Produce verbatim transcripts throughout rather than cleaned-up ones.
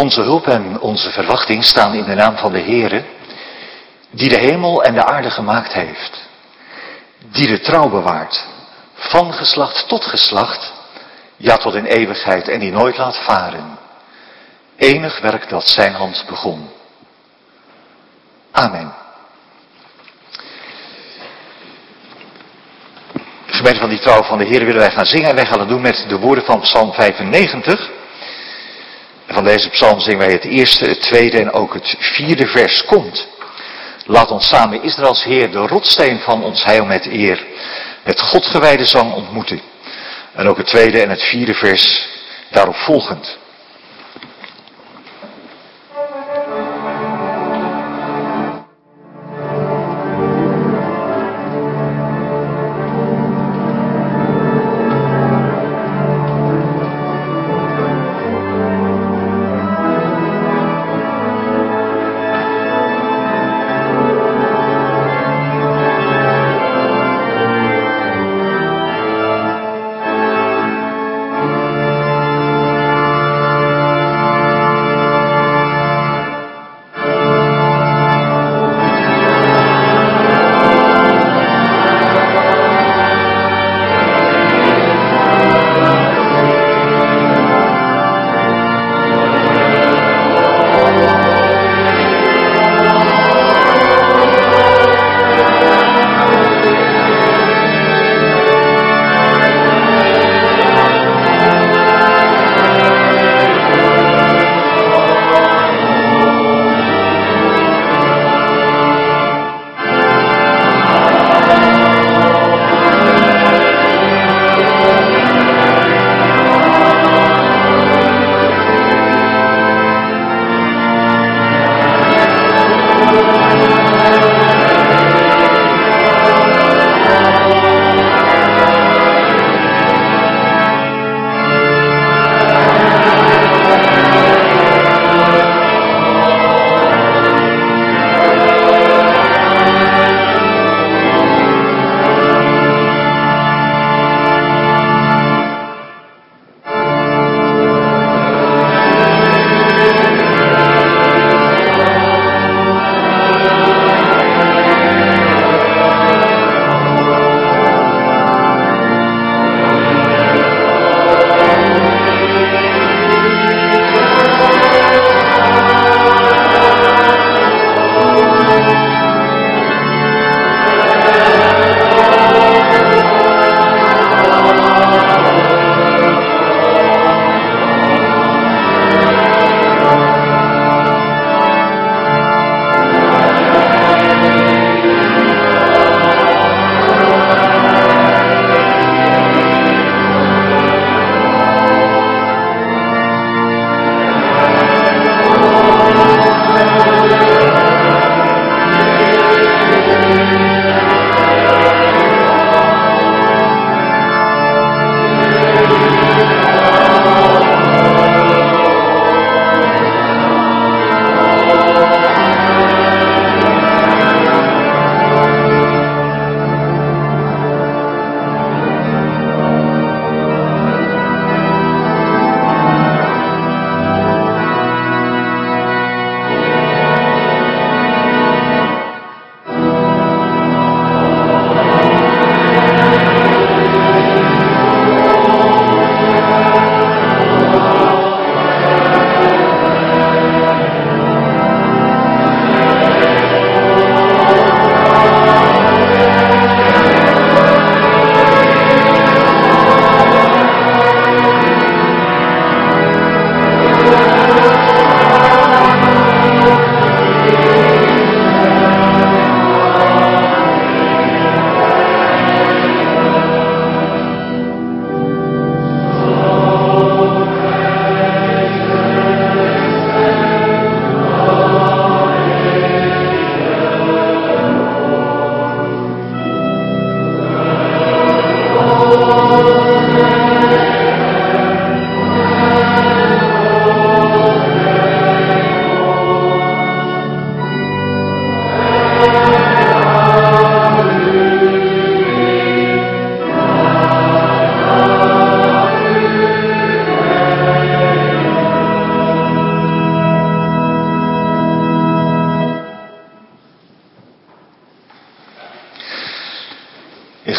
Onze hulp en onze verwachting staan in de naam van de Heere, die de hemel en de aarde gemaakt heeft, die de trouw bewaart, van geslacht tot geslacht, ja tot in eeuwigheid, en die nooit laat varen. Enig werk dat zijn hand begon. Amen. Gemeente van die trouw van de Heer willen wij gaan zingen en wij gaan het doen met de woorden van Psalm vijfennegentig. En van deze psalm zingen wij het eerste, het tweede en ook het vierde vers. Komt, laat ons samen Israëls Heer, de rotsteen van ons heil met eer, met Godgewijde zang ontmoeten. En ook het tweede en het vierde vers daarop volgend.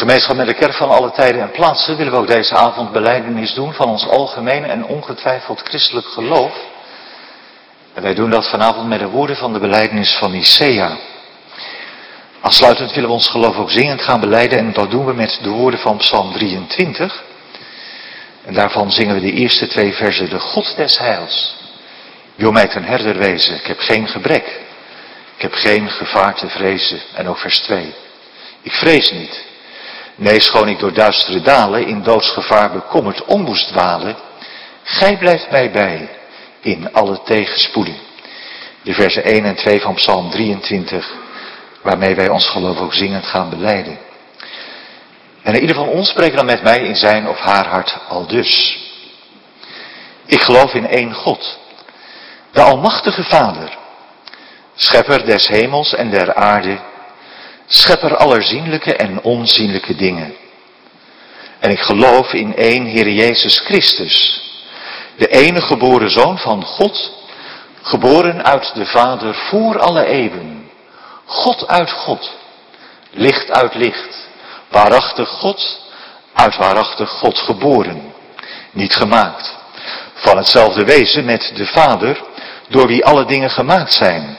gemeenschap met de kerk van alle tijden en plaatsen willen we ook deze avond belijdenis doen van ons algemene en ongetwijfeld christelijk geloof. En wij doen dat vanavond met de woorden van de belijdenis van Nicea. Aansluitend willen we ons geloof ook zingend gaan belijden en dat doen we met de woorden van Psalm drieëntwintig. En daarvan zingen we de eerste twee verzen: de God des heils wil mij ten herder wezen, ik heb geen gebrek, ik heb geen gevaar te vrezen. En ook vers twee: ik vrees niet, nee, schoon ik door duistere dalen in doodsgevaar bekommerd om moest dwalen, gij blijft mij bij in alle tegenspoeden. De versen één en twee van Psalm drieëntwintig, waarmee wij ons geloof ook zingend gaan belijden. En ieder van ons spreekt dan met mij in zijn of haar hart aldus: ik geloof in één God, de almachtige Vader, schepper des hemels en der aarde, schepper aller zienlijke en onzienlijke dingen. En ik geloof in één Heere Jezus Christus, de enige geboren Zoon van God, geboren uit de Vader voor alle eeuwen, God uit God, licht uit licht, waarachtig God, uit waarachtig God geboren, niet gemaakt, van hetzelfde wezen met de Vader, door wie alle dingen gemaakt zijn,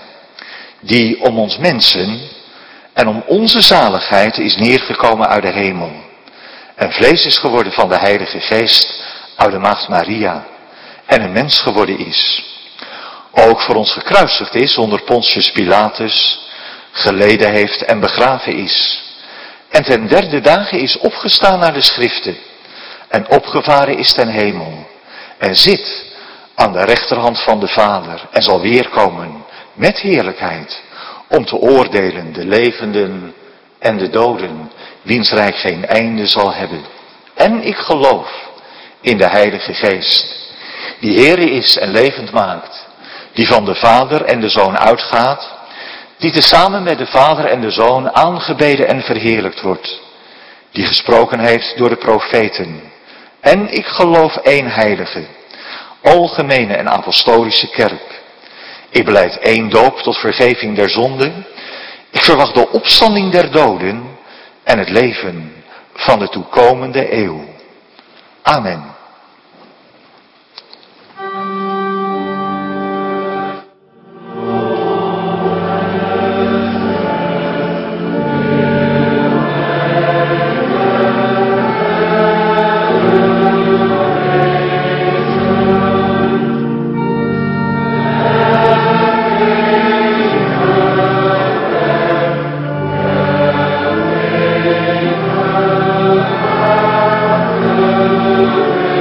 die om ons mensen en om onze zaligheid is neergekomen uit de hemel, en vlees is geworden van de Heilige Geest uit de Maagd Maria, en een mens geworden is, ook voor ons gekruisigd is onder Pontius Pilatus, geleden heeft en begraven is, en ten derde dagen is opgestaan naar de schriften, en opgevaren is ten hemel, en zit aan de rechterhand van de Vader, en zal weerkomen met heerlijkheid, om te oordelen de levenden en de doden, wiens rijk geen einde zal hebben. En ik geloof in de Heilige Geest, die Heere is en levend maakt, die van de Vader en de Zoon uitgaat, die tezamen met de Vader en de Zoon aangebeden en verheerlijkt wordt, die gesproken heeft door de profeten. En ik geloof één heilige, algemene en apostolische kerk. Ik belijd één doop tot vergeving der zonden. Ik verwacht de opstanding der doden en het leven van de toekomende eeuw. Amen. Amen.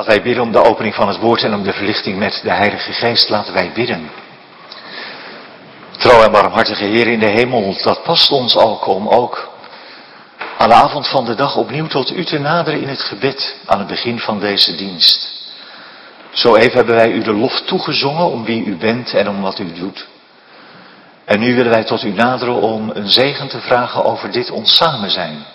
Laten wij bidden om de opening van het woord en om de verlichting met de Heilige Geest. Laten wij bidden. Trouw en barmhartige Heer in de hemel, dat past ons ook om ook aan de avond van de dag opnieuw tot u te naderen in het gebed aan het begin van deze dienst. Zo even hebben wij u de lof toegezongen om wie u bent en om wat u doet. En nu willen wij tot u naderen om een zegen te vragen over dit ons samen zijn.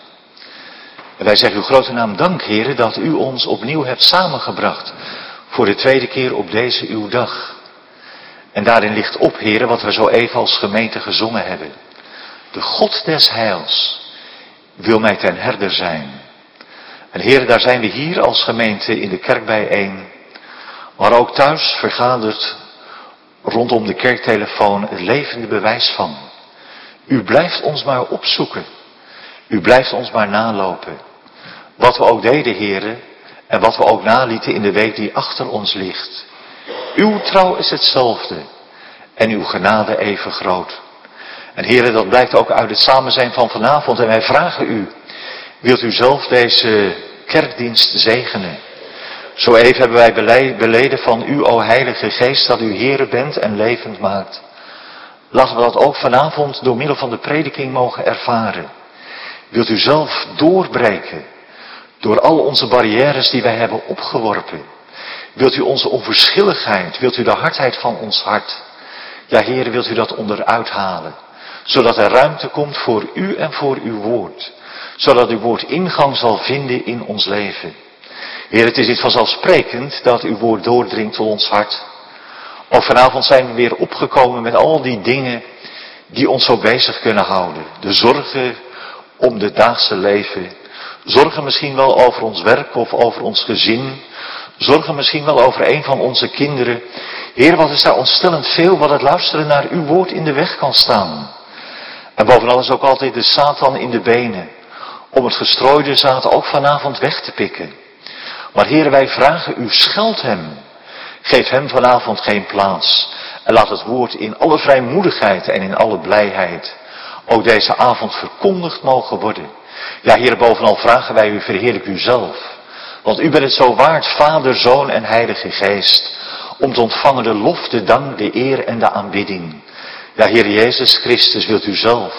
En wij zeggen uw grote naam dank, Heere, dat u ons opnieuw hebt samengebracht voor de tweede keer op deze uw dag. En daarin ligt op, Heere, wat we zo even als gemeente gezongen hebben. De God des heils wil mij ten herder zijn. En Heere, daar zijn we hier als gemeente in de kerk bijeen, maar ook thuis vergaderd rondom de kerktelefoon het levende bewijs van. U blijft ons maar opzoeken. U blijft ons maar nalopen. Wat we ook deden, Heere, en wat we ook nalieten in de week die achter ons ligt. Uw trouw is hetzelfde en uw genade even groot. En Heere, dat blijkt ook uit het samen zijn van vanavond. En wij vragen u, wilt u zelf deze kerkdienst zegenen? Zo even hebben wij beleden van u, o Heilige Geest, dat u Heere bent en levend maakt. Laten we dat ook vanavond door middel van de prediking mogen ervaren. Wilt u zelf doorbreken door al onze barrières die wij hebben opgeworpen? Wilt u onze onverschilligheid, wilt u de hardheid van ons hart? Ja, Heere, wilt u dat onderuit halen, zodat er ruimte komt voor u en voor uw woord. Zodat uw woord ingang zal vinden in ons leven. Heer, het is niet vanzelfsprekend dat uw woord doordringt tot ons hart. Ook vanavond zijn we weer opgekomen met al die dingen die ons zo bezig kunnen houden. De zorgen om het dagelijkse leven. Zorgen misschien wel over ons werk of over ons gezin. Zorgen misschien wel over een van onze kinderen. Heer, wat is daar ontstellend veel wat het luisteren naar uw woord in de weg kan staan. En bovenal is ook altijd de Satan in de benen. Om het gestrooide zaad ook vanavond weg te pikken. Maar Heer, wij vragen u, scheld hem. Geef hem vanavond geen plaats. En laat het woord in alle vrijmoedigheid en in alle blijheid ook deze avond verkondigd mogen worden. Ja, Heer, bovenal vragen wij u, verheerlijk u zelf. Want u bent het zo waard, Vader, Zoon en Heilige Geest, om te ontvangen de lof, de dank, de eer en de aanbidding. Ja, Heer Jezus Christus, wilt u zelf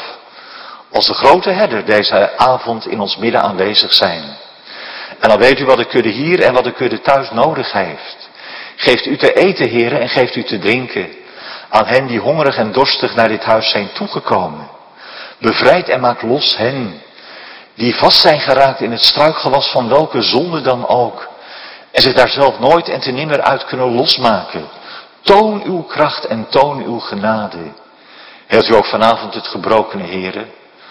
als de grote herder deze avond in ons midden aanwezig zijn. En dan weet u wat de kudde hier en wat de kudde thuis nodig heeft. Geeft u te eten, Heer, en geeft u te drinken aan hen die hongerig en dorstig naar dit huis zijn toegekomen. Bevrijd en maak los hen die vast zijn geraakt in het struikgewas van welke zonde dan ook. En zich daar zelf nooit en te nimmer uit kunnen losmaken. Toon uw kracht en toon uw genade. Heelt u ook vanavond het gebrokene, Heere.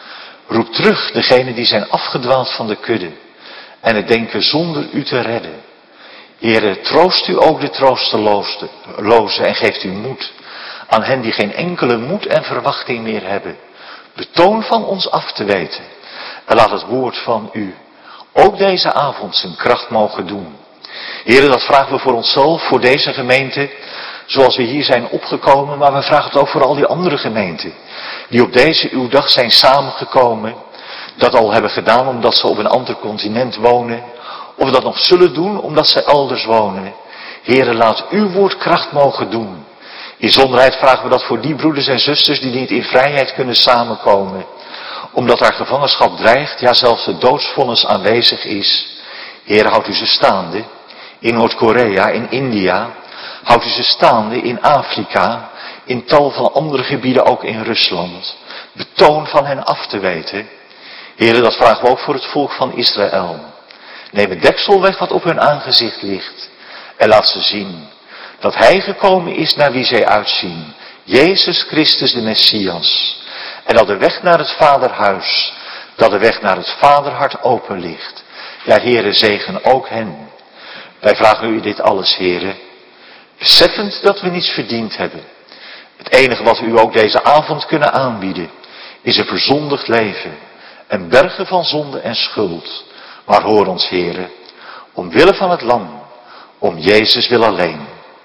Roep terug degenen die zijn afgedwaald van de kudde. En het denken zonder u te redden. Heere, troost u ook de troostelozen en geeft u moed aan hen die geen enkele moed en verwachting meer hebben. Betoon van ons af te weten. En laat het woord van u ook deze avond zijn kracht mogen doen. Heere, dat vragen we voor onszelf, voor deze gemeente, zoals we hier zijn opgekomen. Maar we vragen het ook voor al die andere gemeenten, die op deze uw dag zijn samengekomen. Dat al hebben gedaan omdat ze op een ander continent wonen. Of dat nog zullen doen omdat ze elders wonen. Heere, laat uw woord kracht mogen doen. In zonderheid vragen we dat voor die broeders en zusters die niet in vrijheid kunnen samenkomen. Omdat daar gevangenschap dreigt, ja zelfs de doodsvonnis aanwezig is. Heere, houdt u ze staande in Noord-Korea, in India. Houdt u ze staande in Afrika, in tal van andere gebieden, ook in Rusland. Betoon van hen af te weten. Heere, dat vragen we ook voor het volk van Israël. Neem het deksel weg wat op hun aangezicht ligt. En laat ze zien dat hij gekomen is naar wie zij uitzien. Jezus Christus de Messias. En dat de weg naar het Vaderhuis, dat de weg naar het Vaderhart open ligt. Ja, Heere, zegen ook hen. Wij vragen u dit alles, Heere, beseffend dat we niets verdiend hebben. Het enige wat we u ook deze avond kunnen aanbieden, is een verzondigd leven. En bergen van zonde en schuld. Maar hoor ons, Heere, omwille van het lam, om Jezus wil alleen.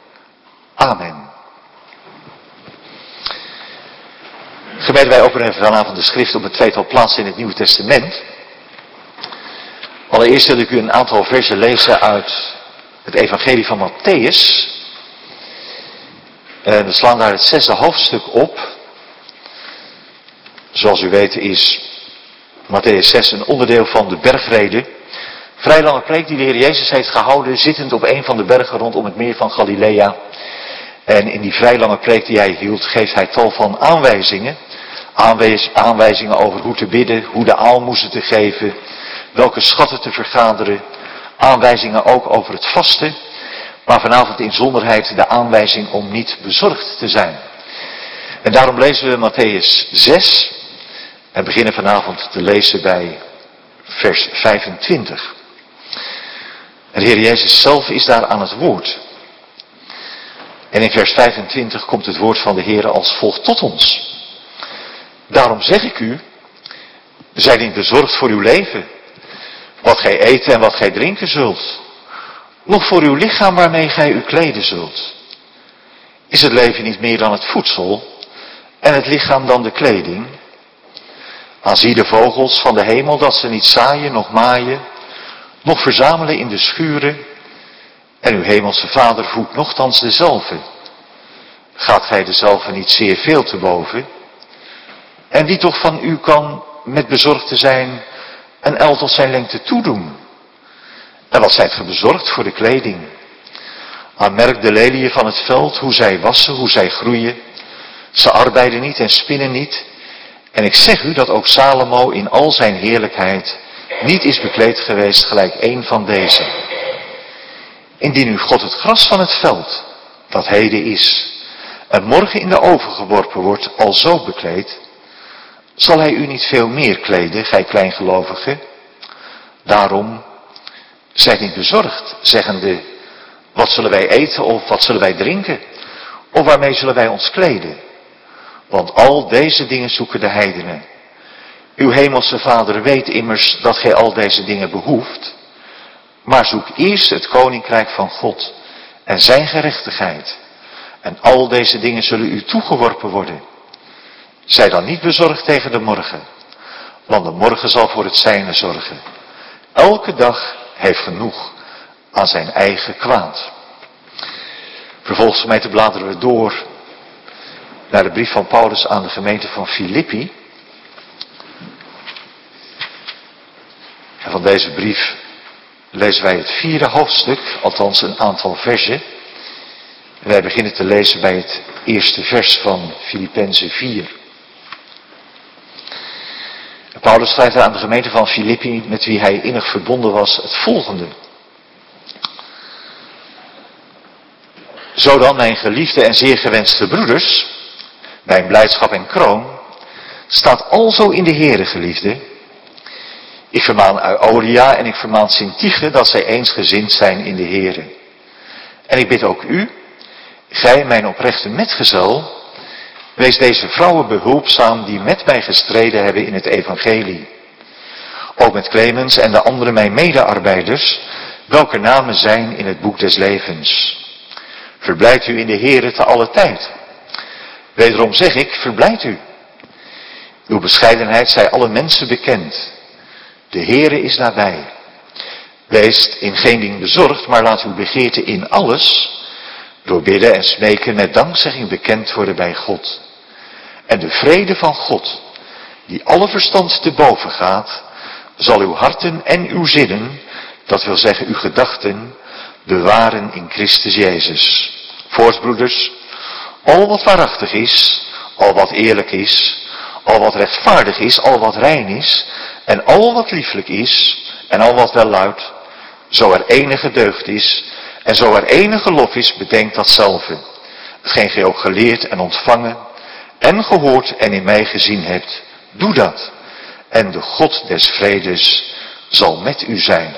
Amen. Gemeente, wij openen vanavond de schrift op een tweetal plaatsen in het Nieuwe Testament. Allereerst wil ik u een aantal versen lezen uit het evangelie van Matthäus. En we slaan daar het zesde hoofdstuk op. Zoals u weet is Matthäus zes een onderdeel van de bergreden. Vrij lange preek die de Heer Jezus heeft gehouden, zittend op een van de bergen rondom het meer van Galilea. En in die vrij lange preek die hij hield, geeft hij tal van aanwijzingen. Aanwijs, aanwijzingen over hoe te bidden, hoe de aalmoezen te geven, welke schatten te vergaderen. Aanwijzingen ook over het vasten. Maar vanavond in zonderheid de aanwijzing om niet bezorgd te zijn. En daarom lezen we Matthäus zes. En beginnen vanavond te lezen bij vers vijfentwintig. En de Heer Jezus zelf is daar aan het woord. En in vers vijfentwintig komt het woord van de Heer als volgt tot ons. Daarom zeg ik u, zijt niet bezorgd voor uw leven, wat gij eten en wat gij drinken zult. Nog voor uw lichaam waarmee gij u kleden zult. Is het leven niet meer dan het voedsel en het lichaam dan de kleding? Aanzie de vogels van de hemel dat ze niet zaaien, nog maaien, nog verzamelen in de schuren. En uw hemelse Vader voedt nochtans dezelfde. Gaat gij dezelfde niet zeer veel te boven? En wie toch van u kan met bezorgd te zijn een el tot zijn lengte toedoen? En wat zijt ge bezorgd voor de kleding? Aanmerk de leliën van het veld, hoe zij wassen, hoe zij groeien. Ze arbeiden niet en spinnen niet. En ik zeg u dat ook Salomo in al zijn heerlijkheid niet is bekleed geweest gelijk een van deze. Indien u God het gras van het veld, dat heden is, en morgen in de oven geworpen wordt, al zo bekleed, zal hij u niet veel meer kleden, gij kleingelovigen? Daarom, zijt niet bezorgd, zeggende, wat zullen wij eten of wat zullen wij drinken? Of waarmee zullen wij ons kleden? Want al deze dingen zoeken de heidenen. Uw hemelse Vader weet immers dat gij al deze dingen behoeft. Maar zoek eerst het koninkrijk van God en zijn gerechtigheid. En al deze dingen zullen u toegeworpen worden. Zij dan niet bezorgd tegen de morgen, want de morgen zal voor het zijne zorgen. Elke dag heeft genoeg aan zijn eigen kwaad. Vervolgens gemeente bladeren we door naar de brief van Paulus aan de gemeente van Filippi. En van deze brief lezen wij het vierde hoofdstuk, althans een aantal versen. En wij beginnen te lezen bij het eerste vers van Filippenzen vier. En Paulus schrijft aan de gemeente van Filippi, met wie hij innig verbonden was, het volgende. Zo dan, mijn geliefde en zeer gewenste broeders, mijn blijdschap en kroon, staat alzo in de Here, geliefde. Ik vermaan Euodia en ik vermaan Syntyche dat zij eensgezind zijn in de Here. En ik bid ook u, gij mijn oprechte metgezel, wees deze vrouwen behulpzaam die met mij gestreden hebben in het evangelie. Ook met Clemens en de andere mijn medearbeiders, welke namen zijn in het boek des levens. Verblijd u in de Here te alle tijd. Wederom zeg ik, verblijd u. Uw bescheidenheid zij alle mensen bekend. De Heere is nabij. Wees in geen ding bezorgd, maar laat uw begeerte in alles, door bidden en smeken met dankzegging bekend worden bij God. En de vrede van God, die alle verstand te boven gaat, zal uw harten en uw zinnen, dat wil zeggen uw gedachten, bewaren in Christus Jezus. Voorts, broeders, al wat waarachtig is, al wat eerlijk is, al wat rechtvaardig is, al wat rein is, en al wat lieflijk is, en al wat welluidt, zo er enige deugd is, en zo er enige lof is, bedenk datzelfde. Hetgeen gij ook geleerd en ontvangen, en gehoord en in mij gezien hebt, doe dat. En de God des vredes zal met u zijn.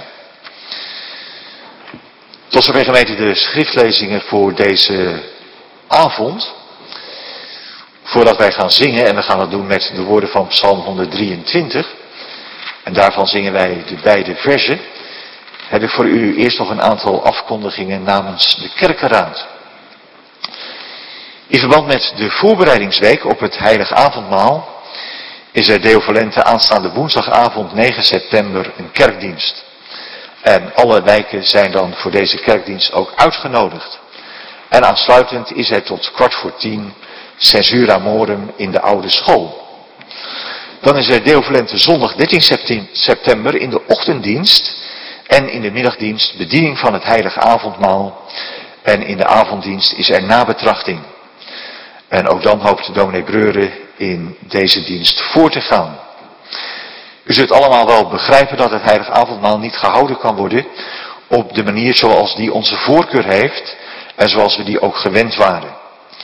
Tot zover gemeente de schriftlezingen voor deze avond. Voordat wij gaan zingen, en we gaan het doen met de woorden van Psalm honderddrieëntwintig. En daarvan zingen wij de beide verzen. Heb ik voor u eerst nog een aantal afkondigingen namens de kerkenraad. In verband met de voorbereidingsweek op het heilig avondmaal is er Deo Volente aanstaande woensdagavond negen september een kerkdienst. En alle wijken zijn dan voor deze kerkdienst ook uitgenodigd. En aansluitend is er tot kwart voor tien censura morum in de oude school. Dan is er Deo volente zondag dertien september in de ochtenddienst en in de middagdienst bediening van het heilige avondmaal. En in de avonddienst is er nabetrachting. En ook dan hoopt dominee Breuren in deze dienst voor te gaan. U zult allemaal wel begrijpen dat het heilige avondmaal niet gehouden kan worden op de manier zoals die onze voorkeur heeft en zoals we die ook gewend waren.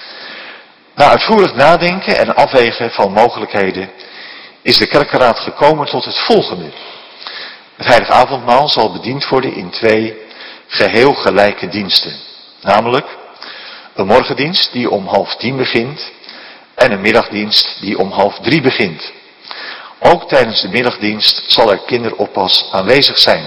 Na uitvoerig nadenken en afwegen van mogelijkheden is de kerkenraad gekomen tot het volgende. Het heilige avondmaal zal bediend worden in twee geheel gelijke diensten. Namelijk een morgendienst die om half tien begint en een middagdienst die om half drie begint. Ook tijdens de middagdienst zal er kinderoppas aanwezig zijn.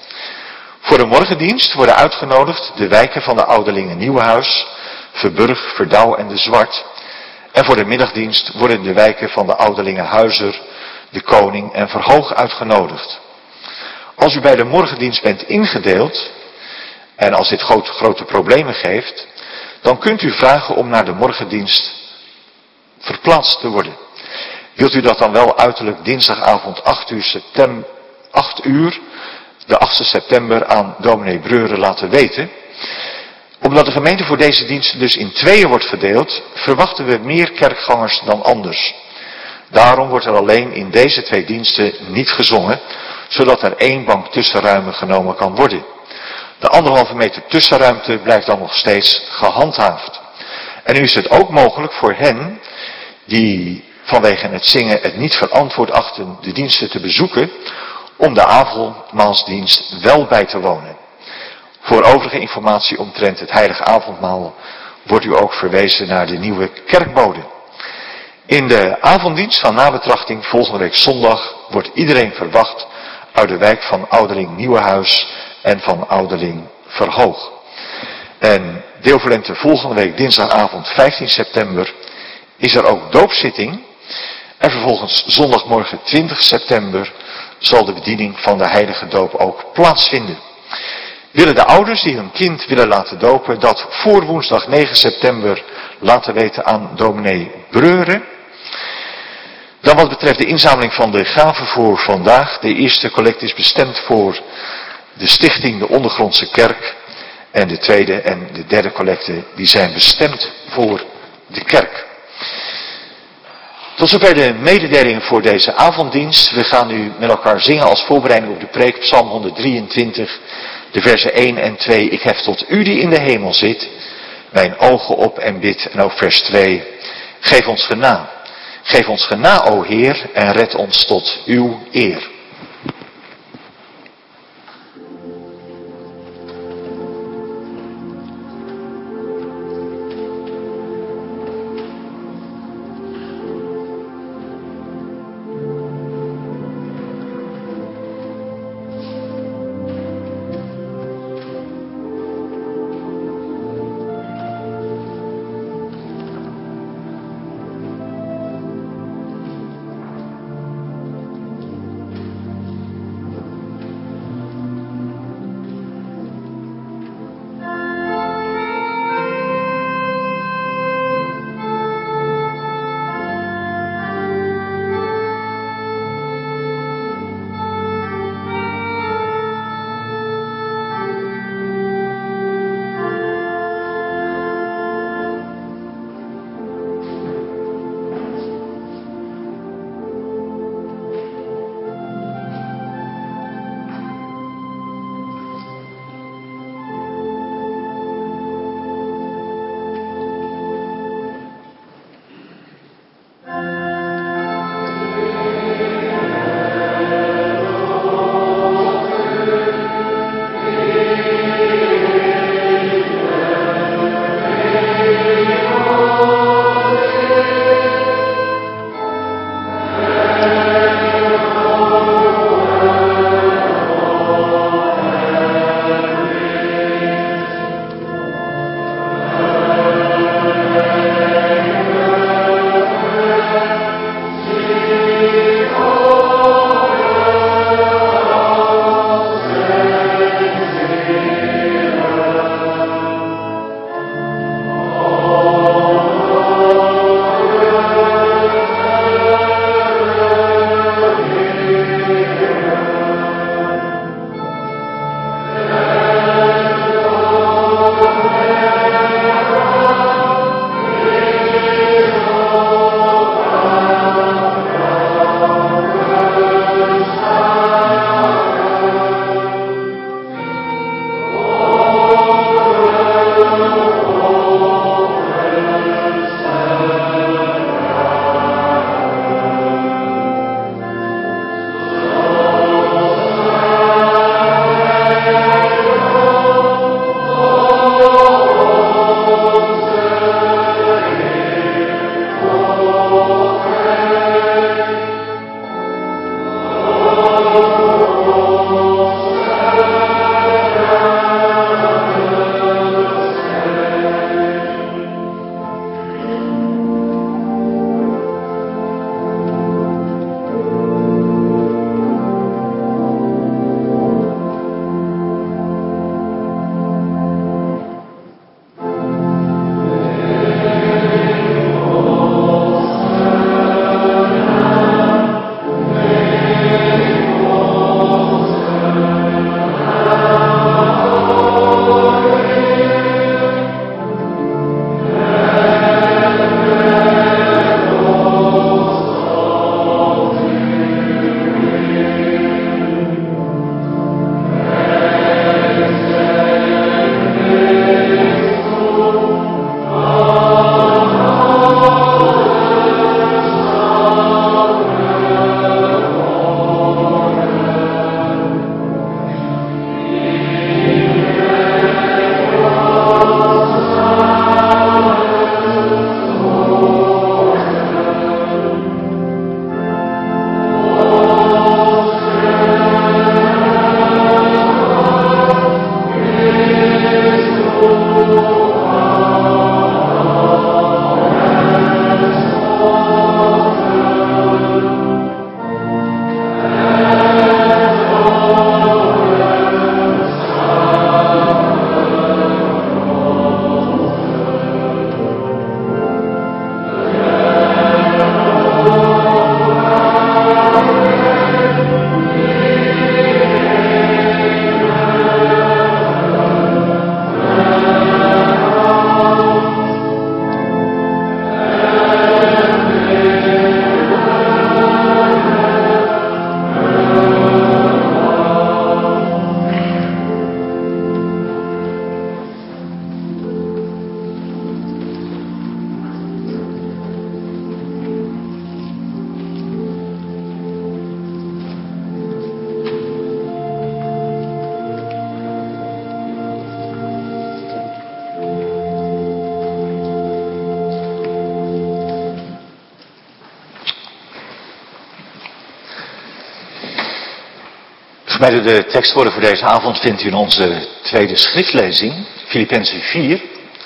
Voor de morgendienst worden uitgenodigd de wijken van de ouderlingen Nieuwenhuis, Verburg, Verdouw en de Zwart. En voor de middagdienst worden de wijken van de ouderlingen Huizer, de Koning en Verhoog uitgenodigd. Als u bij de morgendienst bent ingedeeld, en als dit grote, grote problemen geeft, dan kunt u vragen om naar de morgendienst verplaatst te worden. Wilt u dat dan wel uiterlijk dinsdagavond acht uur, september, acht uur de achtste september aan dominee Breuren laten weten? Omdat de gemeente voor deze diensten dus in tweeën wordt verdeeld, verwachten we meer kerkgangers dan anders. Daarom wordt er alleen in deze twee diensten niet gezongen, zodat er één bank tussenruimte genomen kan worden. De anderhalve meter tussenruimte blijft dan nog steeds gehandhaafd. En nu is het ook mogelijk voor hen die vanwege het zingen het niet verantwoord achten de diensten te bezoeken, om de avondmaalsdienst wel bij te wonen. Voor overige informatie omtrent het heilige avondmaal wordt u ook verwezen naar de nieuwe kerkbode. In de avonddienst van nabetrachting volgende week zondag wordt iedereen verwacht uit de wijk van Ouderling Nieuwenhuis en van Ouderling Verhoog. En Deo volente volgende week dinsdagavond vijftien september is er ook doopzitting. En vervolgens zondagmorgen twintig september zal de bediening van de heilige doop ook plaatsvinden. Willen de ouders die hun kind willen laten dopen dat voor woensdag negen september laten weten aan dominee Breuren. Dan wat betreft de inzameling van de gaven voor vandaag. De eerste collecte is bestemd voor de stichting de Ondergrondse Kerk. En de tweede en de derde collecte die zijn bestemd voor de kerk. Tot zover de mededelingen voor deze avonddienst. We gaan nu met elkaar zingen als voorbereiding op de preek Psalm honderddrieëntwintig, de versen één en twee. Ik hef tot u die in de hemel zit, mijn ogen op en bid. En ook vers twee. Geef ons gena. Geef ons gena, o Heer, en red ons tot uw eer. Gemeente, de tekstwoorden voor deze avond vindt u in onze tweede schriftlezing, Filippenzen vier.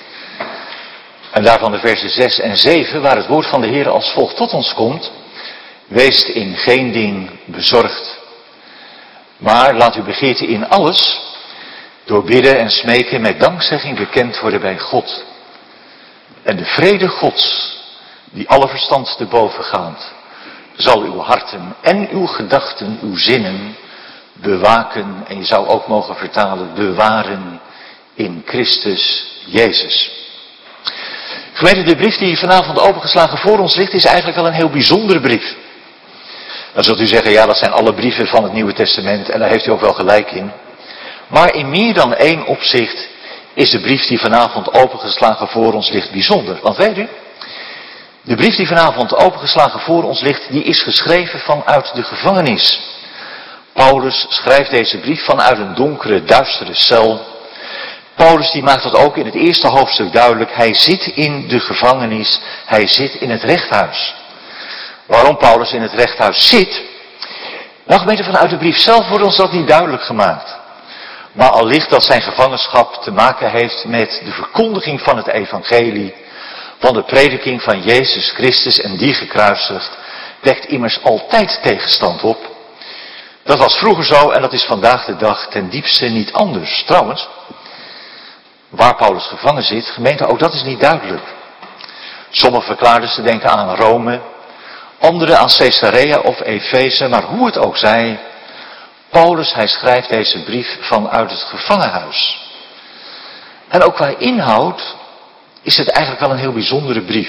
En daarvan de versen zes en zeven, waar het woord van de Heer als volgt tot ons komt. Wees in geen ding bezorgd. Maar laat uw begeerte in alles, door bidden en smeken met dankzegging bekend worden bij God. En de vrede Gods, die alle verstand te boven gaat, zal uw harten en uw gedachten, uw zinnen bewaken. En je zou ook mogen vertalen, bewaren in Christus Jezus. Gemeente, de brief die vanavond opengeslagen voor ons ligt, is eigenlijk wel een heel bijzondere brief. Dan zult u zeggen, ja, dat zijn alle brieven van het Nieuwe Testament en daar heeft u ook wel gelijk in. Maar in meer dan één opzicht is de brief die vanavond opengeslagen voor ons ligt bijzonder. Want weet u, de brief die vanavond opengeslagen voor ons ligt, die is geschreven vanuit de gevangenis. Paulus schrijft deze brief vanuit een donkere, duistere cel. Paulus die maakt dat ook in het eerste hoofdstuk duidelijk. Hij zit in de gevangenis, hij zit in het rechthuis. Waarom Paulus in het rechthuis zit? Nou gemeente, vanuit de brief zelf wordt ons dat niet duidelijk gemaakt. Maar allicht dat zijn gevangenschap te maken heeft met de verkondiging van het evangelie, van de prediking van Jezus Christus en die gekruisigd, wekt immers altijd tegenstand op. Dat was vroeger zo en dat is vandaag de dag ten diepste niet anders. Trouwens, waar Paulus gevangen zit, gemeente, ook dat is niet duidelijk. Sommigen verklaarden ze denken aan Rome, anderen aan Caesarea of Efeze, maar hoe het ook zij, Paulus, hij schrijft deze brief vanuit het gevangenhuis. En ook qua inhoud is het eigenlijk wel een heel bijzondere brief.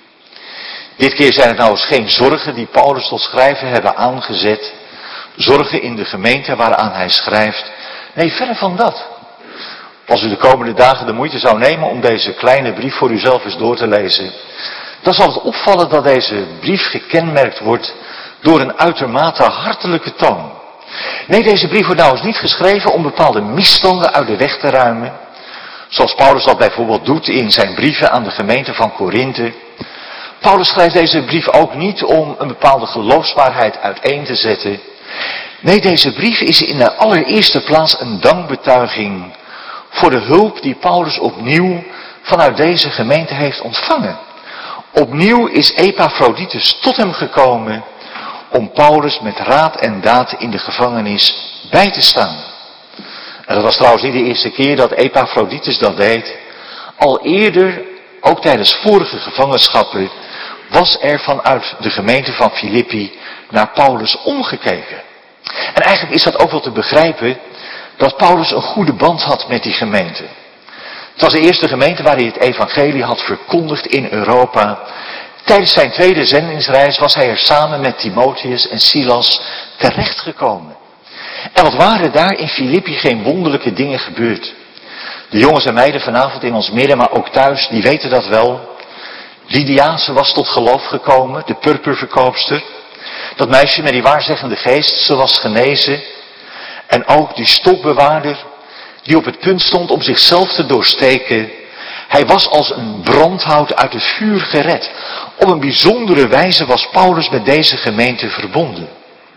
Dit keer zijn het nou eens geen zorgen die Paulus tot schrijven hebben aangezet. Zorgen in de gemeente waaraan hij schrijft. Nee, verre van dat. Als u de komende dagen de moeite zou nemen om deze kleine brief voor uzelf eens door te lezen, dan zal het opvallen dat deze brief gekenmerkt wordt door een uitermate hartelijke toon. Nee, deze brief wordt nou eens niet geschreven om bepaalde misstanden uit de weg te ruimen, zoals Paulus dat bijvoorbeeld doet in zijn brieven aan de gemeente van Korinthe. Paulus schrijft deze brief ook niet om een bepaalde geloofswaarheid uiteen te zetten. Nee, deze brief is in de allereerste plaats een dankbetuiging voor de hulp die Paulus opnieuw vanuit deze gemeente heeft ontvangen. Opnieuw is Epaphroditus tot hem gekomen om Paulus met raad en daad in de gevangenis bij te staan. En dat was trouwens niet de eerste keer dat Epaphroditus dat deed. Al eerder, ook tijdens vorige gevangenschappen, was er vanuit de gemeente van Filippi naar Paulus omgekeken. En eigenlijk is dat ook wel te begrijpen dat Paulus een goede band had met die gemeente. Het was de eerste gemeente waar hij het evangelie had verkondigd in Europa. Tijdens zijn tweede zendingsreis was hij er samen met Timotheus en Silas terechtgekomen. En wat waren daar in Filippi geen wonderlijke dingen gebeurd. De jongens en meiden vanavond in ons midden, maar ook thuis, die weten dat wel. Lydia, ze was tot geloof gekomen, de purperverkoopster. Dat meisje met die waarzeggende geest, ze was genezen. En ook die stokbewaarder, die op het punt stond om zichzelf te doorsteken. Hij was als een brandhout uit het vuur gered. Op een bijzondere wijze was Paulus met deze gemeente verbonden.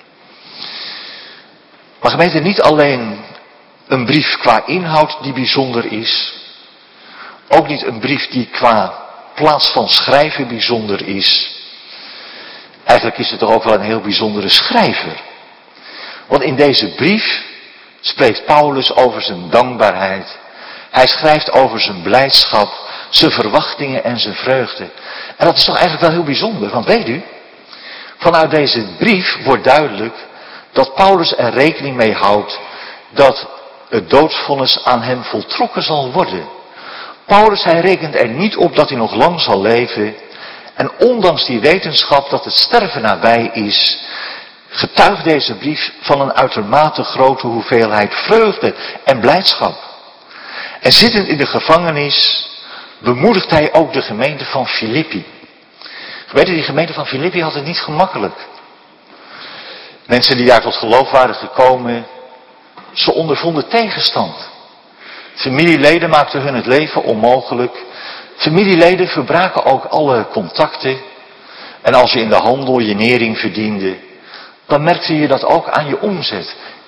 Maar gemeente, niet alleen een brief qua inhoud die bijzonder is. Ook niet een brief die qua plaats van schrijven bijzonder is. Eigenlijk is het toch ook wel een heel bijzondere schrijver. Want in deze brief spreekt Paulus over zijn dankbaarheid. Hij schrijft over zijn blijdschap, zijn verwachtingen en zijn vreugde. En dat is toch eigenlijk wel heel bijzonder. Want weet u, vanuit deze brief wordt duidelijk dat Paulus er rekening mee houdt dat het doodsvonnis aan hem voltrokken zal worden. Paulus, hij rekent er niet op dat hij nog lang zal leven. En ondanks die wetenschap dat het sterven nabij is, getuigt deze brief van een uitermate grote hoeveelheid vreugde en blijdschap. En zittend in de gevangenis bemoedigt hij ook de gemeente van Filippi. Weet u, die gemeente van Filippi had het niet gemakkelijk. Mensen die daar tot geloof waren gekomen, ze ondervonden tegenstand. Familieleden maakten hun het leven onmogelijk. Familieleden verbraken ook alle contacten. En als je in de handel je nering verdiende, dan merkte je dat ook aan je omzet.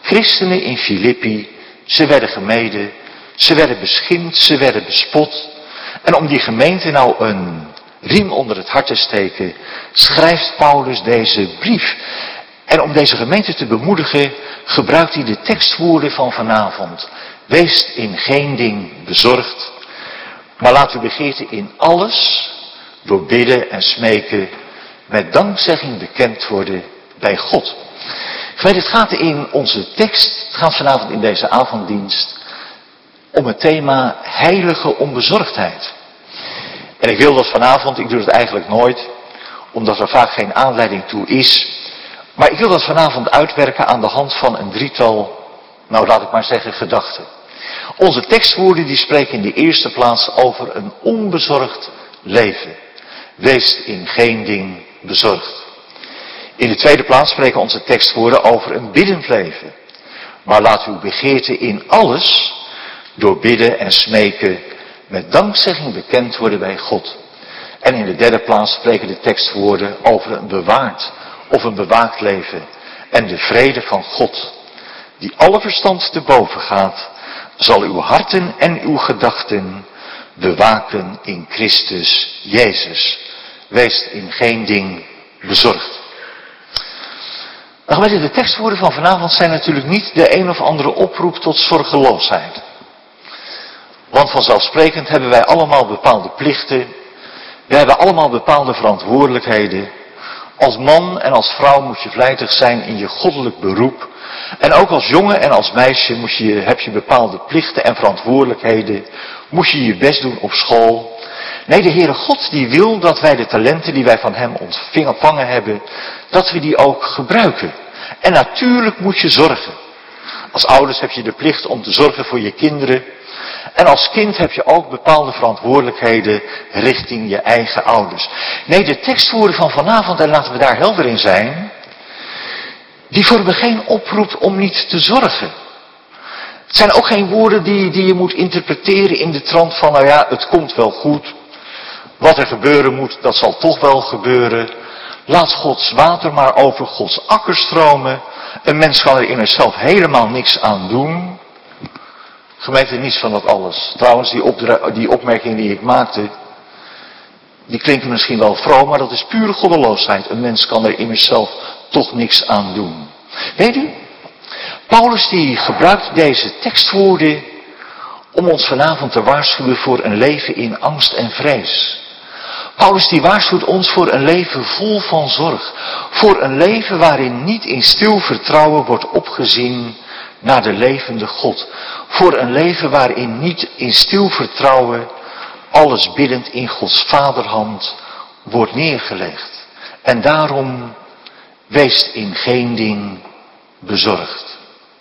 Christenen in Filippi, ze werden gemeden, ze werden beschimpt, ze werden bespot. En om die gemeente nou een riem onder het hart te steken, schrijft Paulus deze brief. En om deze gemeente te bemoedigen, gebruikt hij de tekstwoorden van vanavond. Wees in geen ding bezorgd, maar laat uw begeerte in alles, door bidden en smeken, met dankzegging bekend worden bij God. Gemeente, het gaat in onze tekst, het gaat vanavond in deze avonddienst, om het thema heilige onbezorgdheid. En ik wil dat vanavond, ik doe het eigenlijk nooit, omdat er vaak geen aanleiding toe is. Maar ik wil dat vanavond uitwerken aan de hand van een drietal, nou laat ik maar zeggen, gedachten. Onze tekstwoorden die spreken in de eerste plaats over een onbezorgd leven. Wees in geen ding bezorgd. In de tweede plaats spreken onze tekstwoorden over een biddend leven. Maar laat uw begeerte in alles, door bidden en smeken, met dankzegging bekend worden bij God. En in de derde plaats spreken de tekstwoorden over een bewaard of een bewaakt leven. En de vrede van God, die alle verstand te boven gaat, zal uw harten en uw gedachten bewaken in Christus Jezus. Wees in geen ding bezorgd. Nou, de tekstwoorden van vanavond zijn natuurlijk niet de een of andere oproep tot zorgeloosheid. Want vanzelfsprekend hebben wij allemaal bepaalde plichten. We hebben allemaal bepaalde verantwoordelijkheden. Als man en als vrouw moet je vlijtig zijn in je goddelijk beroep. En ook als jongen en als meisje moet je, heb je bepaalde plichten en verantwoordelijkheden. Moet je je best doen op school. Nee, de Heere God die wil dat wij de talenten die wij van hem ontvangen hebben, dat we die ook gebruiken. En natuurlijk moet je zorgen. Als ouders heb je de plicht om te zorgen voor je kinderen. En als kind heb je ook bepaalde verantwoordelijkheden richting je eigen ouders. Nee, de tekstwoorden van vanavond, en laten we daar helder in zijn, die vormen geen oproep om niet te zorgen. Het zijn ook geen woorden die, die je moet interpreteren in de trant van, nou ja, het komt wel goed. Wat er gebeuren moet, dat zal toch wel gebeuren. Laat Gods water maar over Gods akker stromen. Een mens kan er immers zelf helemaal niks aan doen. Gemeente, niets van dat alles. Trouwens, die, opdra- die opmerking die ik maakte, die klinkt misschien wel vroom, maar dat is pure goddeloosheid. Een mens kan er immers zelf toch niks aan doen. Weet u, Paulus die gebruikt deze tekstwoorden om ons vanavond te waarschuwen voor een leven in angst en vrees. Paulus die waarschuwt ons voor een leven vol van zorg. Voor een leven waarin niet in stil vertrouwen wordt opgezien naar de levende God. Voor een leven waarin niet in stil vertrouwen alles biddend in Gods vaderhand wordt neergelegd. En daarom wees in geen ding bezorgd.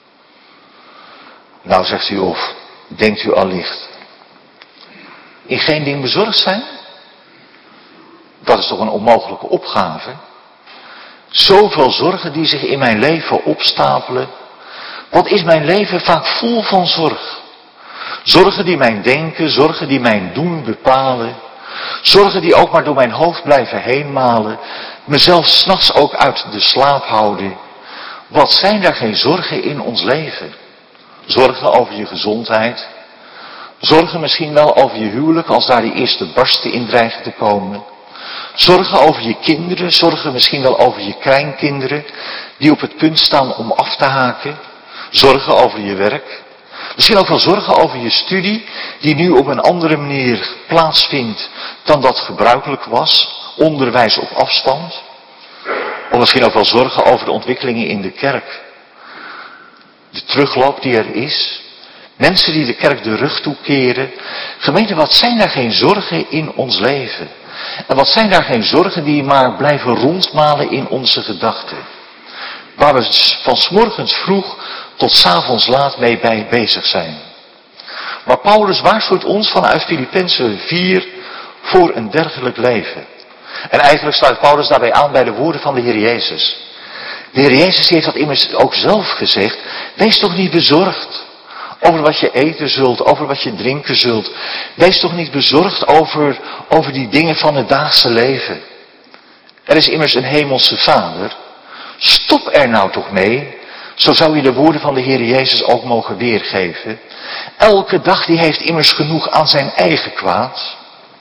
Nou zegt u of denkt u allicht, in geen ding bezorgd zijn? Dat is toch een onmogelijke opgave? Zoveel zorgen die zich in mijn leven opstapelen. Wat is mijn leven vaak vol van zorg? Zorgen die mijn denken, zorgen die mijn doen bepalen. Zorgen die ook maar door mijn hoofd blijven heenmalen. Mezelf 's nachts ook uit de slaap houden. Wat zijn daar geen zorgen in ons leven? Zorgen over je gezondheid. Zorgen misschien wel over je huwelijk als daar die eerste barsten in dreigen te komen. Zorgen over je kinderen, zorgen misschien wel over je kleinkinderen die op het punt staan om af te haken. Zorgen over je werk. Misschien ook wel zorgen over je studie die nu op een andere manier plaatsvindt dan dat gebruikelijk was. Onderwijs op afstand. Of misschien ook wel zorgen over de ontwikkelingen in de kerk. De terugloop die er is. Mensen die de kerk de rug toekeren. Gemeente, wat zijn daar geen zorgen in ons leven? En wat zijn daar geen zorgen die maar blijven rondmalen in onze gedachten? Waar we van 's morgens vroeg tot 's avonds laat mee bij bezig zijn. Maar Paulus waarschuwt ons vanuit Filippenzen vier voor een dergelijk leven. En eigenlijk sluit Paulus daarbij aan bij de woorden van de Heer Jezus. De Heer Jezus heeft dat immers ook zelf gezegd. Wees toch niet bezorgd over wat je eten zult, over wat je drinken zult. Wees toch niet bezorgd over, over die dingen van het daagse leven. Er is immers een hemelse Vader. Stop er nou toch mee, Zo zou je de woorden van de Heer Jezus ook mogen weergeven. Elke dag die heeft immers genoeg aan zijn eigen kwaad.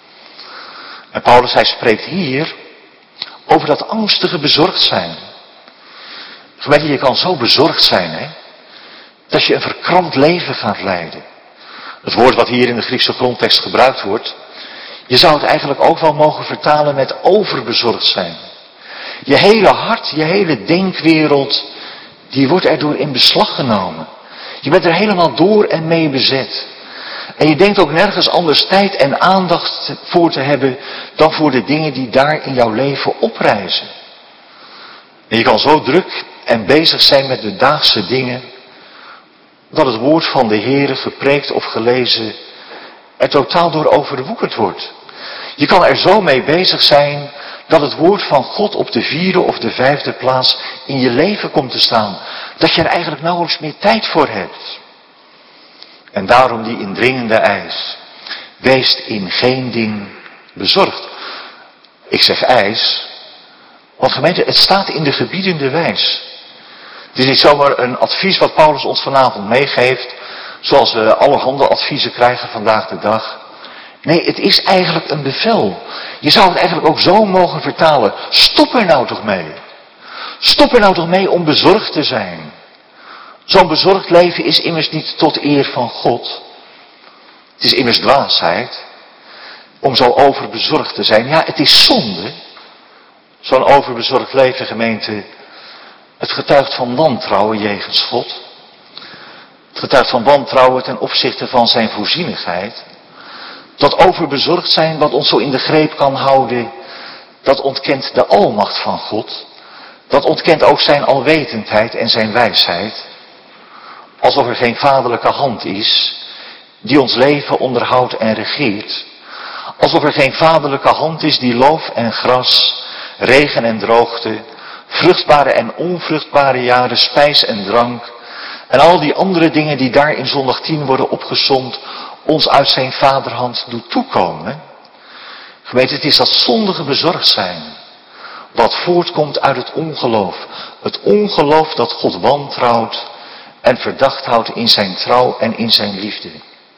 En Paulus, hij spreekt hier over dat angstige bezorgd zijn. Gemeente, je kan zo bezorgd zijn, hè, dat je een verkrampt leven gaat leiden. Het woord wat hier in de Griekse grondtekst gebruikt wordt, je zou het eigenlijk ook wel mogen vertalen met overbezorgd zijn. Je hele hart, je hele denkwereld, die wordt erdoor in beslag genomen. Je bent er helemaal door en mee bezet. En je denkt ook nergens anders tijd en aandacht voor te hebben dan voor de dingen die daar in jouw leven oprijzen. En je kan zo druk en bezig zijn met de daagse dingen, dat het woord van de Heere gepreekt of gelezen er totaal door overwoekerd wordt. Je kan er zo mee bezig zijn dat het woord van God op de vierde of de vijfde plaats in je leven komt te staan. Dat je er eigenlijk nauwelijks meer tijd voor hebt. En daarom die indringende eis. Wees in geen ding bezorgd. Ik zeg eis, want gemeente, het staat in de gebiedende wijs. Het is niet zomaar een advies wat Paulus ons vanavond meegeeft, zoals we allerhande adviezen krijgen vandaag de dag. Nee, het is eigenlijk een bevel. Je zou het eigenlijk ook zo mogen vertalen. Stop er nou toch mee. Stop er nou toch mee om bezorgd te zijn. Zo'n bezorgd leven is immers niet tot eer van God. Het is immers dwaasheid om zo overbezorgd te zijn. Ja, het is zonde. Zo'n overbezorgd leven, gemeente, het getuigt van wantrouwen jegens God. Het getuigt van wantrouwen ten opzichte van zijn voorzienigheid. Dat overbezorgd zijn wat ons zo in de greep kan houden, dat ontkent de almacht van God. Dat ontkent ook zijn alwetendheid en zijn wijsheid. Alsof er geen vaderlijke hand is die ons leven onderhoudt en regeert. Alsof er geen vaderlijke hand is die loof en gras, regen en droogte, vruchtbare en onvruchtbare jaren, spijs en drank en al die andere dingen die daar in zondag tien worden opgesomd, ons uit zijn vaderhand doet toekomen. Gemeente, het is dat zondige bezorgd zijn, wat voortkomt uit het ongeloof. Het ongeloof dat God wantrouwt en verdacht houdt in zijn trouw en in zijn liefde.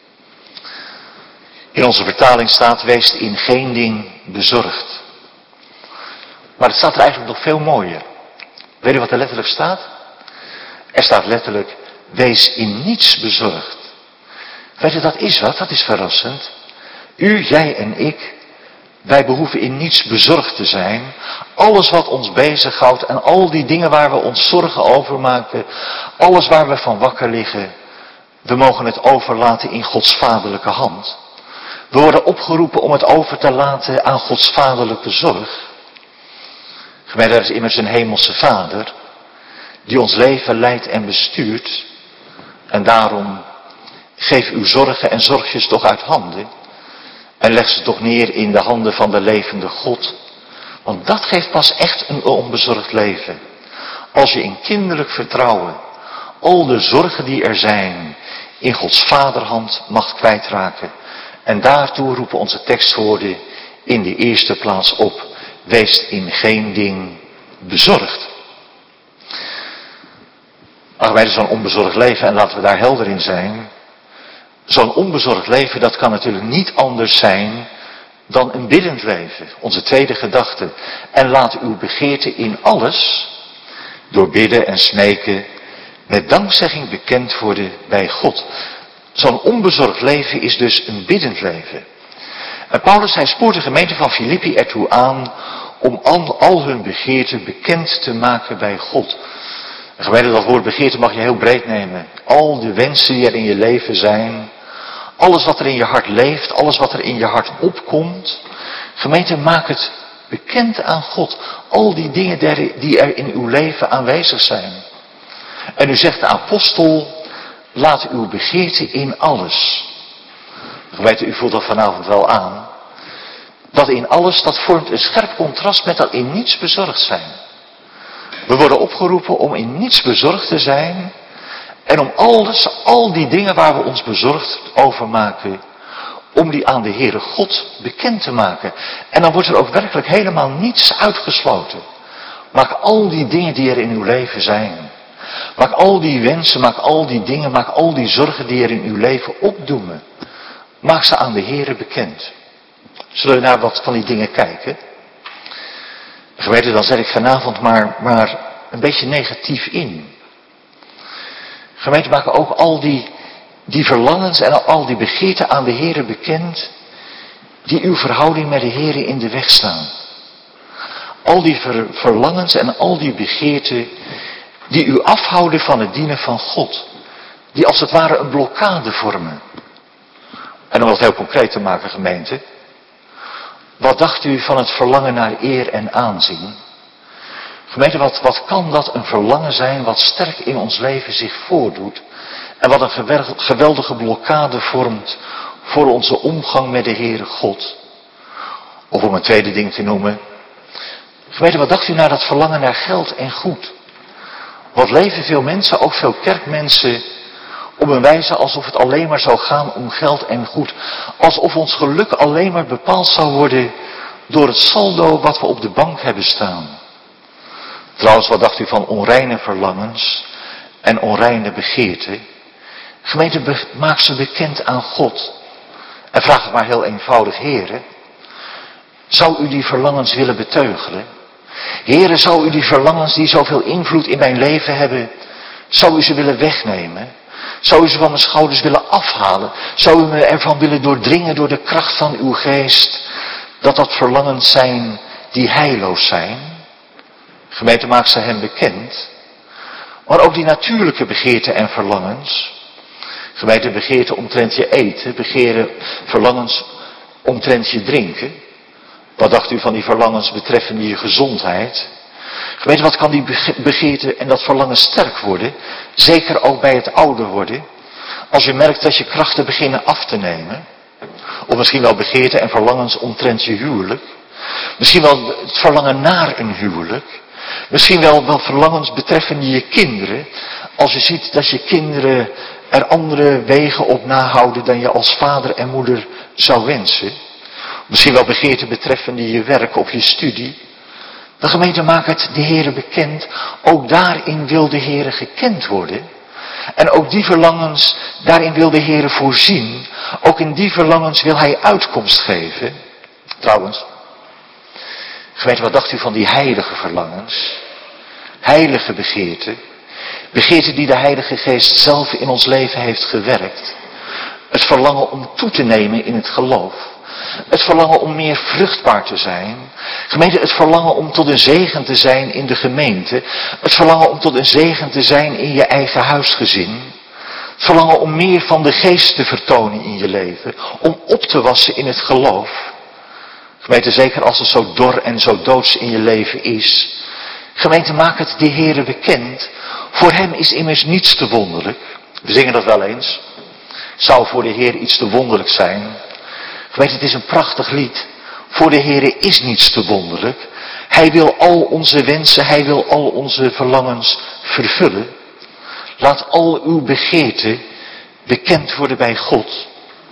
In onze vertaling staat, wees in geen ding bezorgd. Maar het staat er eigenlijk nog veel mooier. Weet je wat er letterlijk staat? Er staat letterlijk, wees in niets bezorgd. Weet je, dat is wat, dat is verrassend. U, jij en ik, wij behoeven in niets bezorgd te zijn. Alles wat ons bezighoudt en al die dingen waar we ons zorgen over maken, alles waar we van wakker liggen, we mogen het overlaten in Gods vaderlijke hand. We worden opgeroepen om het over te laten aan Gods vaderlijke zorg. Gemeente, er is immers een hemelse Vader die ons leven leidt en bestuurt. En daarom geef uw zorgen en zorgjes toch uit handen. En leg ze toch neer in de handen van de levende God. Want dat geeft pas echt een onbezorgd leven. Als je in kinderlijk vertrouwen al de zorgen die er zijn in Gods vaderhand mag kwijtraken. En daartoe roepen onze tekstwoorden in de eerste plaats op. Wees in geen ding bezorgd. Ach, wij zo'n onbezorgd leven, en laten we daar helder in zijn. Zo'n onbezorgd leven, dat kan natuurlijk niet anders zijn dan een biddend leven. Onze tweede gedachte. En laat uw begeerte in alles, door bidden en smeken, met dankzegging bekend worden bij God. Zo'n onbezorgd leven is dus een biddend leven. En Paulus, hij spoort de gemeente van Filippi ertoe aan om al, al hun begeerten bekend te maken bij God. En gemeente, dat woord begeerte mag je heel breed nemen. Al de wensen die er in je leven zijn, alles wat er in je hart leeft, alles wat er in je hart opkomt. Gemeente, maak het bekend aan God. Al die dingen die er in uw leven aanwezig zijn. En nu zegt de apostel, laat uw begeerte in alles. Gemeente, u voelt dat vanavond wel aan. Dat in alles, dat vormt een scherp contrast met dat in niets bezorgd zijn. We worden opgeroepen om in niets bezorgd te zijn. En om alles, al die dingen waar we ons bezorgd over maken, om die aan de Heere God bekend te maken. En dan wordt er ook werkelijk helemaal niets uitgesloten. Maak al die dingen die er in uw leven zijn. Maak al die wensen, maak al die dingen, maak al die zorgen die er in uw leven opdoemen. Maak ze aan de Heere bekend. Zullen we naar wat van die dingen kijken? Gemeente, dan zet ik vanavond maar, maar een beetje negatief in. Gemeente, maak ook al die, die verlangens en al die begeerten aan de Heere bekend, die uw verhouding met de Heere in de weg staan. Al die ver, verlangens en al die begeerten die u afhouden van het dienen van God. Die als het ware een blokkade vormen. En om dat heel concreet te maken, gemeente. Wat dacht u van het verlangen naar eer en aanzien? Gemeente, wat, wat kan dat een verlangen zijn wat sterk in ons leven zich voordoet. En wat een geweldige blokkade vormt voor onze omgang met de Heere God. Of om een tweede ding te noemen. Gemeente, wat dacht u naar dat verlangen naar geld en goed? Wat leven veel mensen, ook veel kerkmensen, op een wijze alsof het alleen maar zou gaan om geld en goed. Alsof ons geluk alleen maar bepaald zou worden door het saldo wat we op de bank hebben staan. Trouwens, wat dacht u van onreine verlangens en onreine begeerten? Gemeente, maak ze bekend aan God. En vraag het maar heel eenvoudig, Heere. Zou u die verlangens willen beteugelen? Heere, zou u die verlangens die zoveel invloed in mijn leven hebben, zou u ze willen wegnemen? Zou u ze van mijn schouders willen afhalen? Zou u me ervan willen doordringen door de kracht van uw geest, dat dat verlangens zijn die heilloos zijn? Gemeente, maak ze hem bekend. Maar ook die natuurlijke begeerten en verlangens. Gemeente, begeerten omtrent je eten, begeeren verlangens omtrent je drinken. Wat dacht u van die verlangens betreffende je gezondheid? Gemeente, wat kan die begeerte en dat verlangen sterk worden? Zeker ook bij het ouder worden. Als je merkt dat je krachten beginnen af te nemen. Of misschien wel begeerte en verlangens omtrent je huwelijk. Misschien wel het verlangen naar een huwelijk. Misschien wel, wel verlangens betreffende je kinderen. Als je ziet dat je kinderen er andere wegen op nahouden dan je als vader en moeder zou wensen. Misschien wel begeerte betreffende je werk of je studie. De gemeente maakt het de Heere bekend. Ook daarin wil de Heere gekend worden. En ook die verlangens, daarin wil de Heere voorzien. Ook in die verlangens wil Hij uitkomst geven. Trouwens, gemeente, wat dacht u van die heilige verlangens? Heilige begeerten. Begeerten die de Heilige Geest zelf in ons leven heeft gewerkt. Het verlangen om toe te nemen in het geloof. Het verlangen om meer vruchtbaar te zijn. Gemeente, het verlangen om tot een zegen te zijn in de gemeente. Het verlangen om tot een zegen te zijn in je eigen huisgezin. Het verlangen om meer van de geest te vertonen in je leven. Om op te wassen in het geloof. Gemeente, zeker als het zo dor en zo doods in je leven is. Gemeente, maak het de Heere bekend. Voor hem is immers niets te wonderlijk. We zingen dat wel eens. Zou voor de Heer iets te wonderlijk zijn? Gemeente, het is een prachtig lied. Voor de Heere is niets te wonderlijk. Hij wil al onze wensen, hij wil al onze verlangens vervullen. Laat al uw begeerten bekend worden bij God.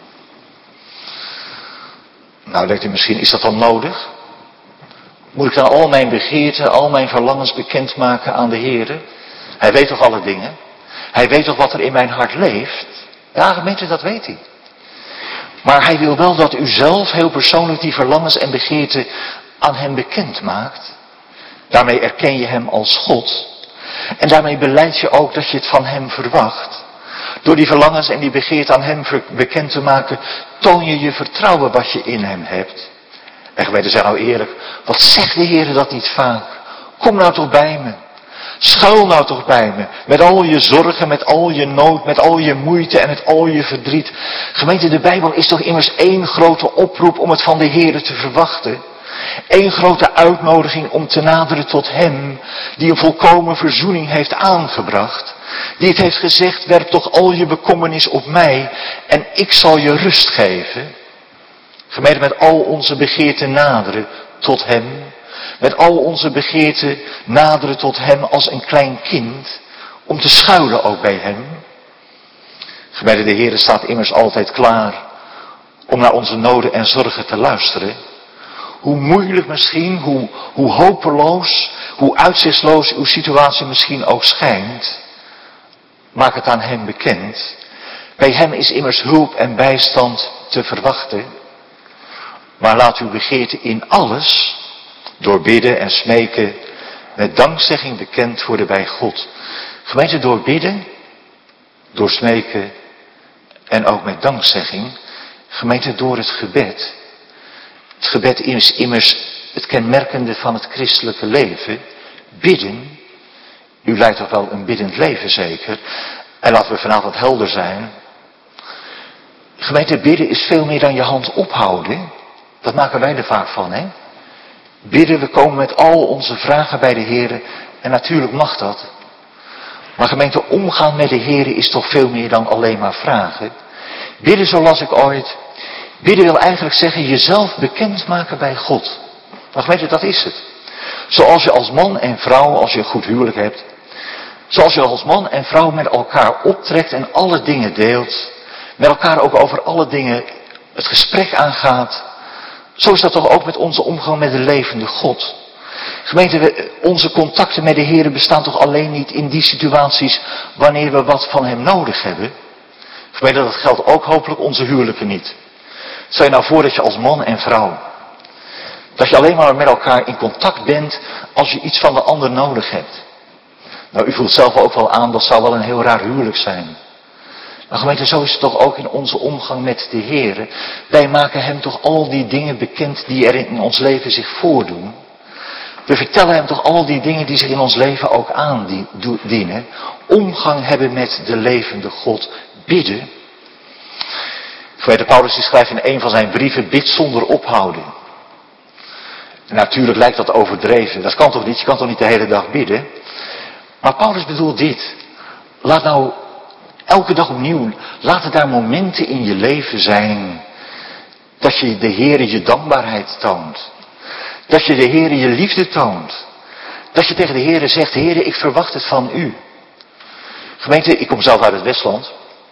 Nou, denkt u misschien, is dat dan nodig? Moet ik dan al mijn begeerten, al mijn verlangens bekendmaken aan de Heere? Hij weet toch alle dingen? Hij weet toch wat er in mijn hart leeft? Ja, gemeente, dat weet hij. Maar hij wil wel dat u zelf heel persoonlijk die verlangens en begeerten aan hem bekend maakt. Daarmee erken je hem als God. En daarmee belijd je ook dat je het van hem verwacht. Door die verlangens en die begeerten aan hem bekend te maken, toon je je vertrouwen wat je in hem hebt. En gemeente, zeg nou eerlijk, wat zegt de Heer dat niet vaak? Kom nou toch bij me. Schuil nou toch bij me. Met al je zorgen, met al je nood, met al je moeite en met al je verdriet. Gemeente, de Bijbel is toch immers één grote oproep om het van de Heer te verwachten. Eén grote uitnodiging om te naderen tot hem die een volkomen verzoening heeft aangebracht. Die het heeft gezegd, werp toch al je bekommernis op mij en ik zal je rust geven. Gemeente, met al onze begeerten naderen tot hem. Met al onze begeerten naderen tot hem als een klein kind. Om te schuilen ook bij hem. Gemeente, de Heer staat immers altijd klaar om naar onze noden en zorgen te luisteren. Hoe moeilijk misschien, hoe, hoe hopeloos, hoe uitzichtsloos uw situatie misschien ook schijnt. Maak het aan hem bekend. Bij hem is immers hulp en bijstand te verwachten. Maar laat uw begeerte in alles, door bidden en smeken, met dankzegging bekend worden bij God. Gemeente, door bidden, door smeken en ook met dankzegging. Gemeente, door het gebed. Het gebed is immers het kenmerkende van het christelijke leven. Bidden. U leidt toch wel een biddend leven zeker. En laten we vanavond helder zijn. Gemeente, bidden is veel meer dan je hand ophouden. Dat maken wij er vaak van, hè. Bidden, we komen met al onze vragen bij de Heer. En natuurlijk mag dat. Maar gemeente, omgaan met de Heer is toch veel meer dan alleen maar vragen. Bidden, zo las ik ooit. Bidden wil eigenlijk zeggen jezelf bekendmaken bij God. Maar gemeente, dat is het. Zoals je als man en vrouw, als je een goed huwelijk hebt. Zoals je als man en vrouw met elkaar optrekt en alle dingen deelt. Met elkaar ook over alle dingen het gesprek aangaat. Zo is dat toch ook met onze omgang met de levende God. Gemeente, we, onze contacten met de Heer bestaan toch alleen niet in die situaties wanneer we wat van hem nodig hebben. Gemeente, dat geldt ook hopelijk onze huwelijken niet. Stel je nou voor dat je als man en vrouw, dat je alleen maar met elkaar in contact bent als je iets van de ander nodig hebt. Nou, u voelt zelf ook wel aan, dat zou wel een heel raar huwelijk zijn. Maar gemeente, zo is het toch ook in onze omgang met de Heer. Wij maken hem toch al die dingen bekend die er in ons leven zich voordoen. We vertellen hem toch al die dingen die zich in ons leven ook aandienen. Omgang hebben met de levende God. Bidden. Gemeente, Paulus die schrijft in een van zijn brieven, bid zonder ophouden. En natuurlijk lijkt dat overdreven. Dat kan toch niet? Je kan toch niet de hele dag bidden? Maar Paulus bedoelt dit. Laat nou elke dag opnieuw, laat er daar momenten in je leven zijn. Dat je de Heer je dankbaarheid toont. Dat je de Heer je liefde toont. Dat je tegen de Heer zegt, Heer, ik verwacht het van u. Gemeente, ik kom zelf uit het Westland.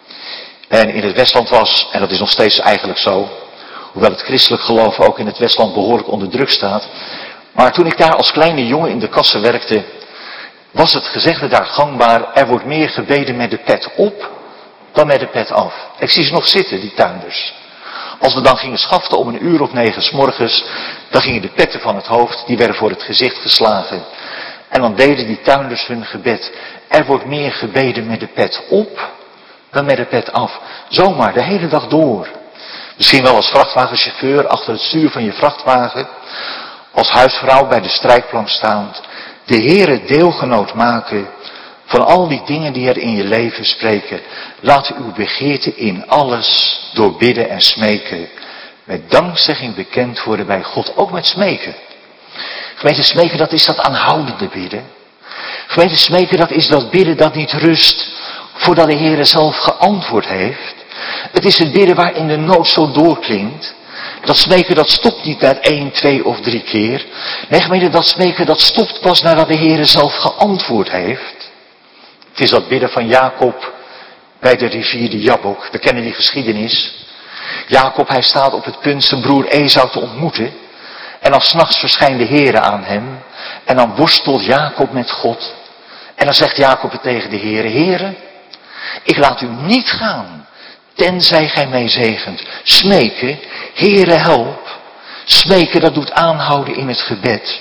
En in het Westland was, en dat is nog steeds eigenlijk zo, hoewel het christelijk geloof ook in het Westland behoorlijk onder druk staat. Maar toen ik daar als kleine jongen in de kassen werkte, was het gezegde daar gangbaar, er wordt meer gebeden met de pet op dan met de pet af. Ik zie ze nog zitten, die tuinders. Als we dan gingen schaften om een uur of negen 's morgens, dan gingen de petten van het hoofd, die werden voor het gezicht geslagen. En dan deden die tuinders hun gebed. Er wordt meer gebeden met de pet op dan met de pet af. Zomaar, de hele dag door. Misschien wel als vrachtwagenchauffeur achter het stuur van je vrachtwagen. Als huisvrouw bij de strijkplank staand. De Heere deelgenoot maken van al die dingen die er in je leven spreken. Laat uw begeerte in alles door bidden en smeken met dankzegging bekend worden bij God. Ook met smeken. Gemeente, smeken, dat is dat aanhoudende bidden. Gemeente, smeken, dat is dat bidden dat niet rust voordat de Heere zelf geantwoord heeft. Het is het bidden waarin de nood zo doorklinkt. Dat smeken, dat stopt niet met één, twee of drie keer. Nee, gemeente, dat smeken, dat stopt pas nadat de Heere zelf geantwoord heeft. Het is dat bidden van Jacob bij de rivier de Jabbok. We kennen die geschiedenis. Jacob, hij staat op het punt zijn broer Esau te ontmoeten. En dan 's nachts verschijnt de Heere aan hem. En dan worstelt Jacob met God. En dan zegt Jacob het tegen de Heere, Heere, ik laat u niet gaan, tenzij gij mij zegent. Smeken, Heere help. Smeken, dat doet aanhouden in het gebed.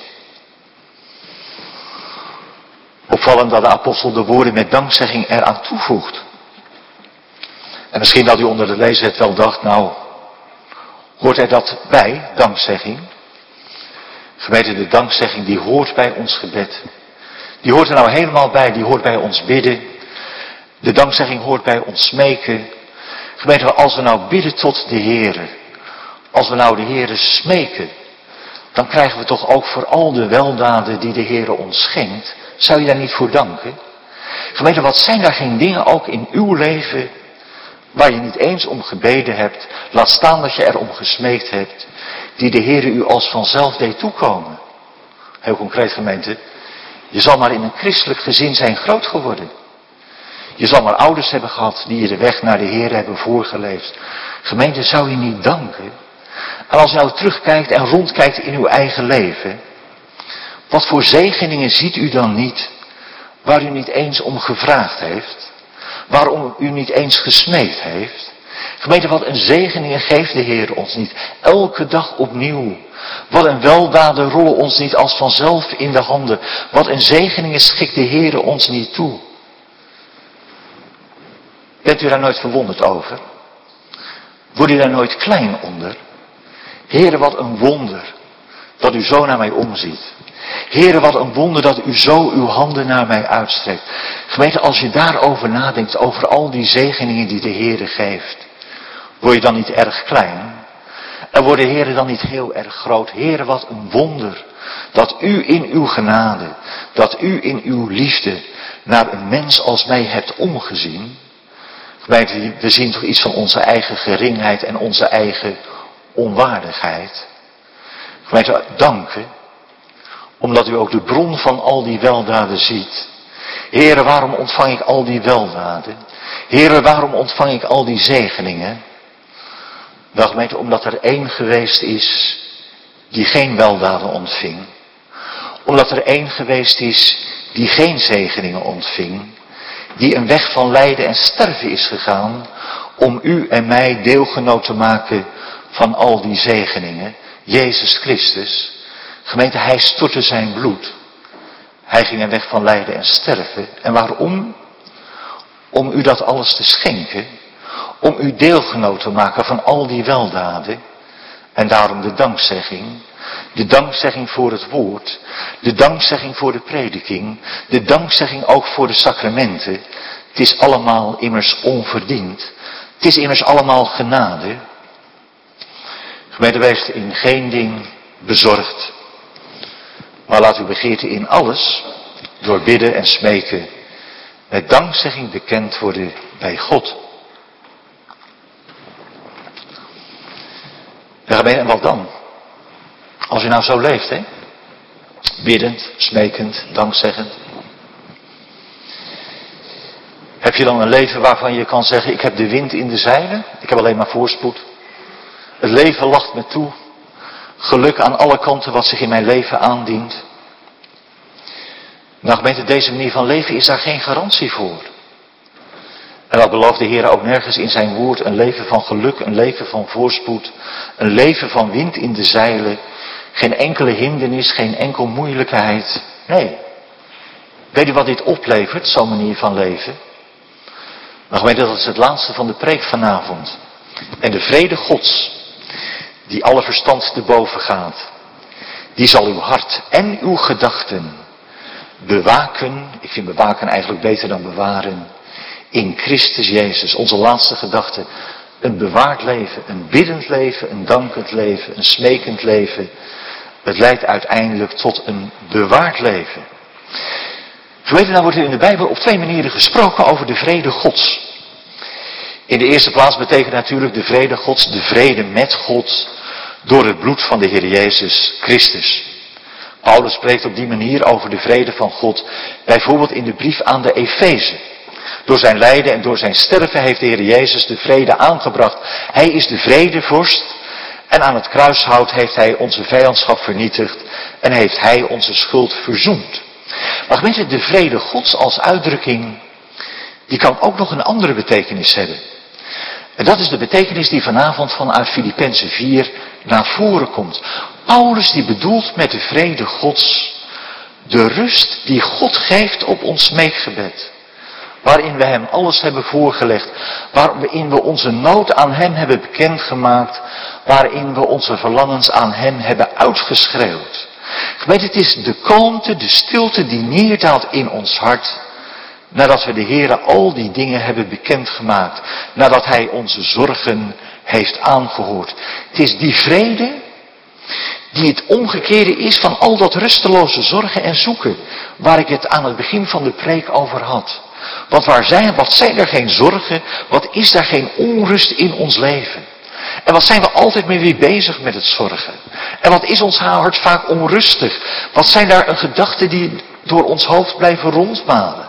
Opvallend dat de apostel de woorden met dankzegging eraan toevoegt. En misschien dat u onder de lezer wel dacht, nou, hoort er dat bij, dankzegging? Gemeente, de dankzegging die hoort bij ons gebed. Die hoort er nou helemaal bij, die hoort bij ons bidden. De dankzegging hoort bij ons smeken. Gemeente, als we nou bidden tot de Heere, als we nou de Heere smeken, dan krijgen we toch ook voor al de weldaden die de Heere ons schenkt, zou je daar niet voor danken? Gemeente, wat zijn daar geen dingen ook in uw leven waar je niet eens om gebeden hebt, laat staan dat je erom gesmeekt hebt, die de Heere u als vanzelf deed toekomen? Heel concreet, gemeente, je zal maar in een christelijk gezin zijn groot geworden. Je zal maar ouders hebben gehad die je de weg naar de Heer hebben voorgeleefd. Gemeente, zou je niet danken? En als je nou terugkijkt en rondkijkt in uw eigen leven, wat voor zegeningen ziet u dan niet waar u niet eens om gevraagd heeft? Waarom u niet eens gesmeekt heeft. Gemeente, wat een zegeningen geeft de Heer ons niet. Elke dag opnieuw. Wat een weldaden rollen ons niet als vanzelf in de handen. Wat een zegeningen schikt de Heer ons niet toe. Bent u daar nooit verwonderd over? Wordt u daar nooit klein onder? Heere, wat een wonder dat u zo naar mij omziet. Heere, wat een wonder dat u zo uw handen naar mij uitstrekt. Gemeente, als je daarover nadenkt, over al die zegeningen die de Heere geeft, word je dan niet erg klein? En wordt de Heere dan niet heel erg groot? Heere, wat een wonder dat u in uw genade, dat u in uw liefde naar een mens als mij hebt omgezien. Gemeente, we zien toch iets van onze eigen geringheid en onze eigen onwaardigheid. Gemeente, danken, omdat u ook de bron van al die weldaden ziet. Heere, waarom ontvang ik al die weldaden? Heere, waarom ontvang ik al die zegeningen? Wel, gemeente, omdat er één geweest is die geen weldaden ontving. Omdat er één geweest is die geen zegeningen ontving. Die een weg van lijden en sterven is gegaan om u en mij deelgenoot te maken van al die zegeningen. Jezus Christus. Gemeente, hij stortte zijn bloed. Hij ging een weg van lijden en sterven. En waarom? Om u dat alles te schenken. Om u deelgenoot te maken van al die weldaden. En daarom de dankzegging. De dankzegging voor het woord. De dankzegging voor de prediking. De dankzegging ook voor de sacramenten. Het is allemaal immers onverdiend. Het is immers allemaal genade. Gemeente, wees in geen ding bezorgd. Maar laat uw begeerte in alles, door bidden en smeken, met dankzegging bekend worden bij God. Ja, gemeente, en wat dan? Als u nou zo leeft, hè? Biddend, smekend, dankzeggend. Heb je dan een leven waarvan je kan zeggen, ik heb de wind in de zeilen, ik heb alleen maar voorspoed. Het leven lacht me toe. Geluk aan alle kanten wat zich in mijn leven aandient. Nou, gemeente, deze manier van leven is daar geen garantie voor. En dat belooft de Heer ook nergens in zijn woord. Een leven van geluk, een leven van voorspoed. Een leven van wind in de zeilen. Geen enkele hindernis, geen enkel moeilijkheid. Nee. Weet u wat dit oplevert, zo'n manier van leven? Nou, gemeente, dat is het laatste van de preek vanavond. En de vrede Gods, die alle verstand te boven gaat, die zal uw hart en uw gedachten bewaken. Ik vind bewaken eigenlijk beter dan bewaren. In Christus Jezus, onze laatste gedachte. Een bewaard leven, een biddend leven, een dankend leven, een smekend leven. Het leidt uiteindelijk tot een bewaard leven. Geweten, nou wordt er in de Bijbel op twee manieren gesproken over de vrede Gods. In de eerste plaats betekent natuurlijk de vrede Gods, de vrede met God, door het bloed van de Heer Jezus Christus. Paulus spreekt op die manier over de vrede van God, bijvoorbeeld in de brief aan de Efeze. Door zijn lijden en door zijn sterven heeft de Heer Jezus de vrede aangebracht. Hij is de vredevorst en aan het kruishout heeft hij onze vijandschap vernietigd en heeft hij onze schuld verzoend. Maar gemeente, de vrede Gods als uitdrukking, die kan ook nog een andere betekenis hebben. En dat is de betekenis die vanavond vanuit Filippenzen vier naar voren komt. Paulus die bedoelt met de vrede Gods de rust die God geeft op ons smeekgebed. Waarin we hem alles hebben voorgelegd. Waarin we onze nood aan hem hebben bekendgemaakt. Waarin we onze verlangens aan hem hebben uitgeschreeuwd. Gemeente, het is de kalmte, de stilte die neerdaalt in ons hart. Nadat we de Heere al die dingen hebben bekendgemaakt. Nadat hij onze zorgen heeft aangehoord. Het is die vrede die het omgekeerde is van al dat rusteloze zorgen en zoeken. Waar ik het aan het begin van de preek over had. Want waar zijn, wat zijn er geen zorgen? Wat is daar geen onrust in ons leven? En wat zijn we altijd mee weer bezig met het zorgen? En wat is ons hart vaak onrustig? Wat zijn daar een gedachten die door ons hoofd blijven rondmalen?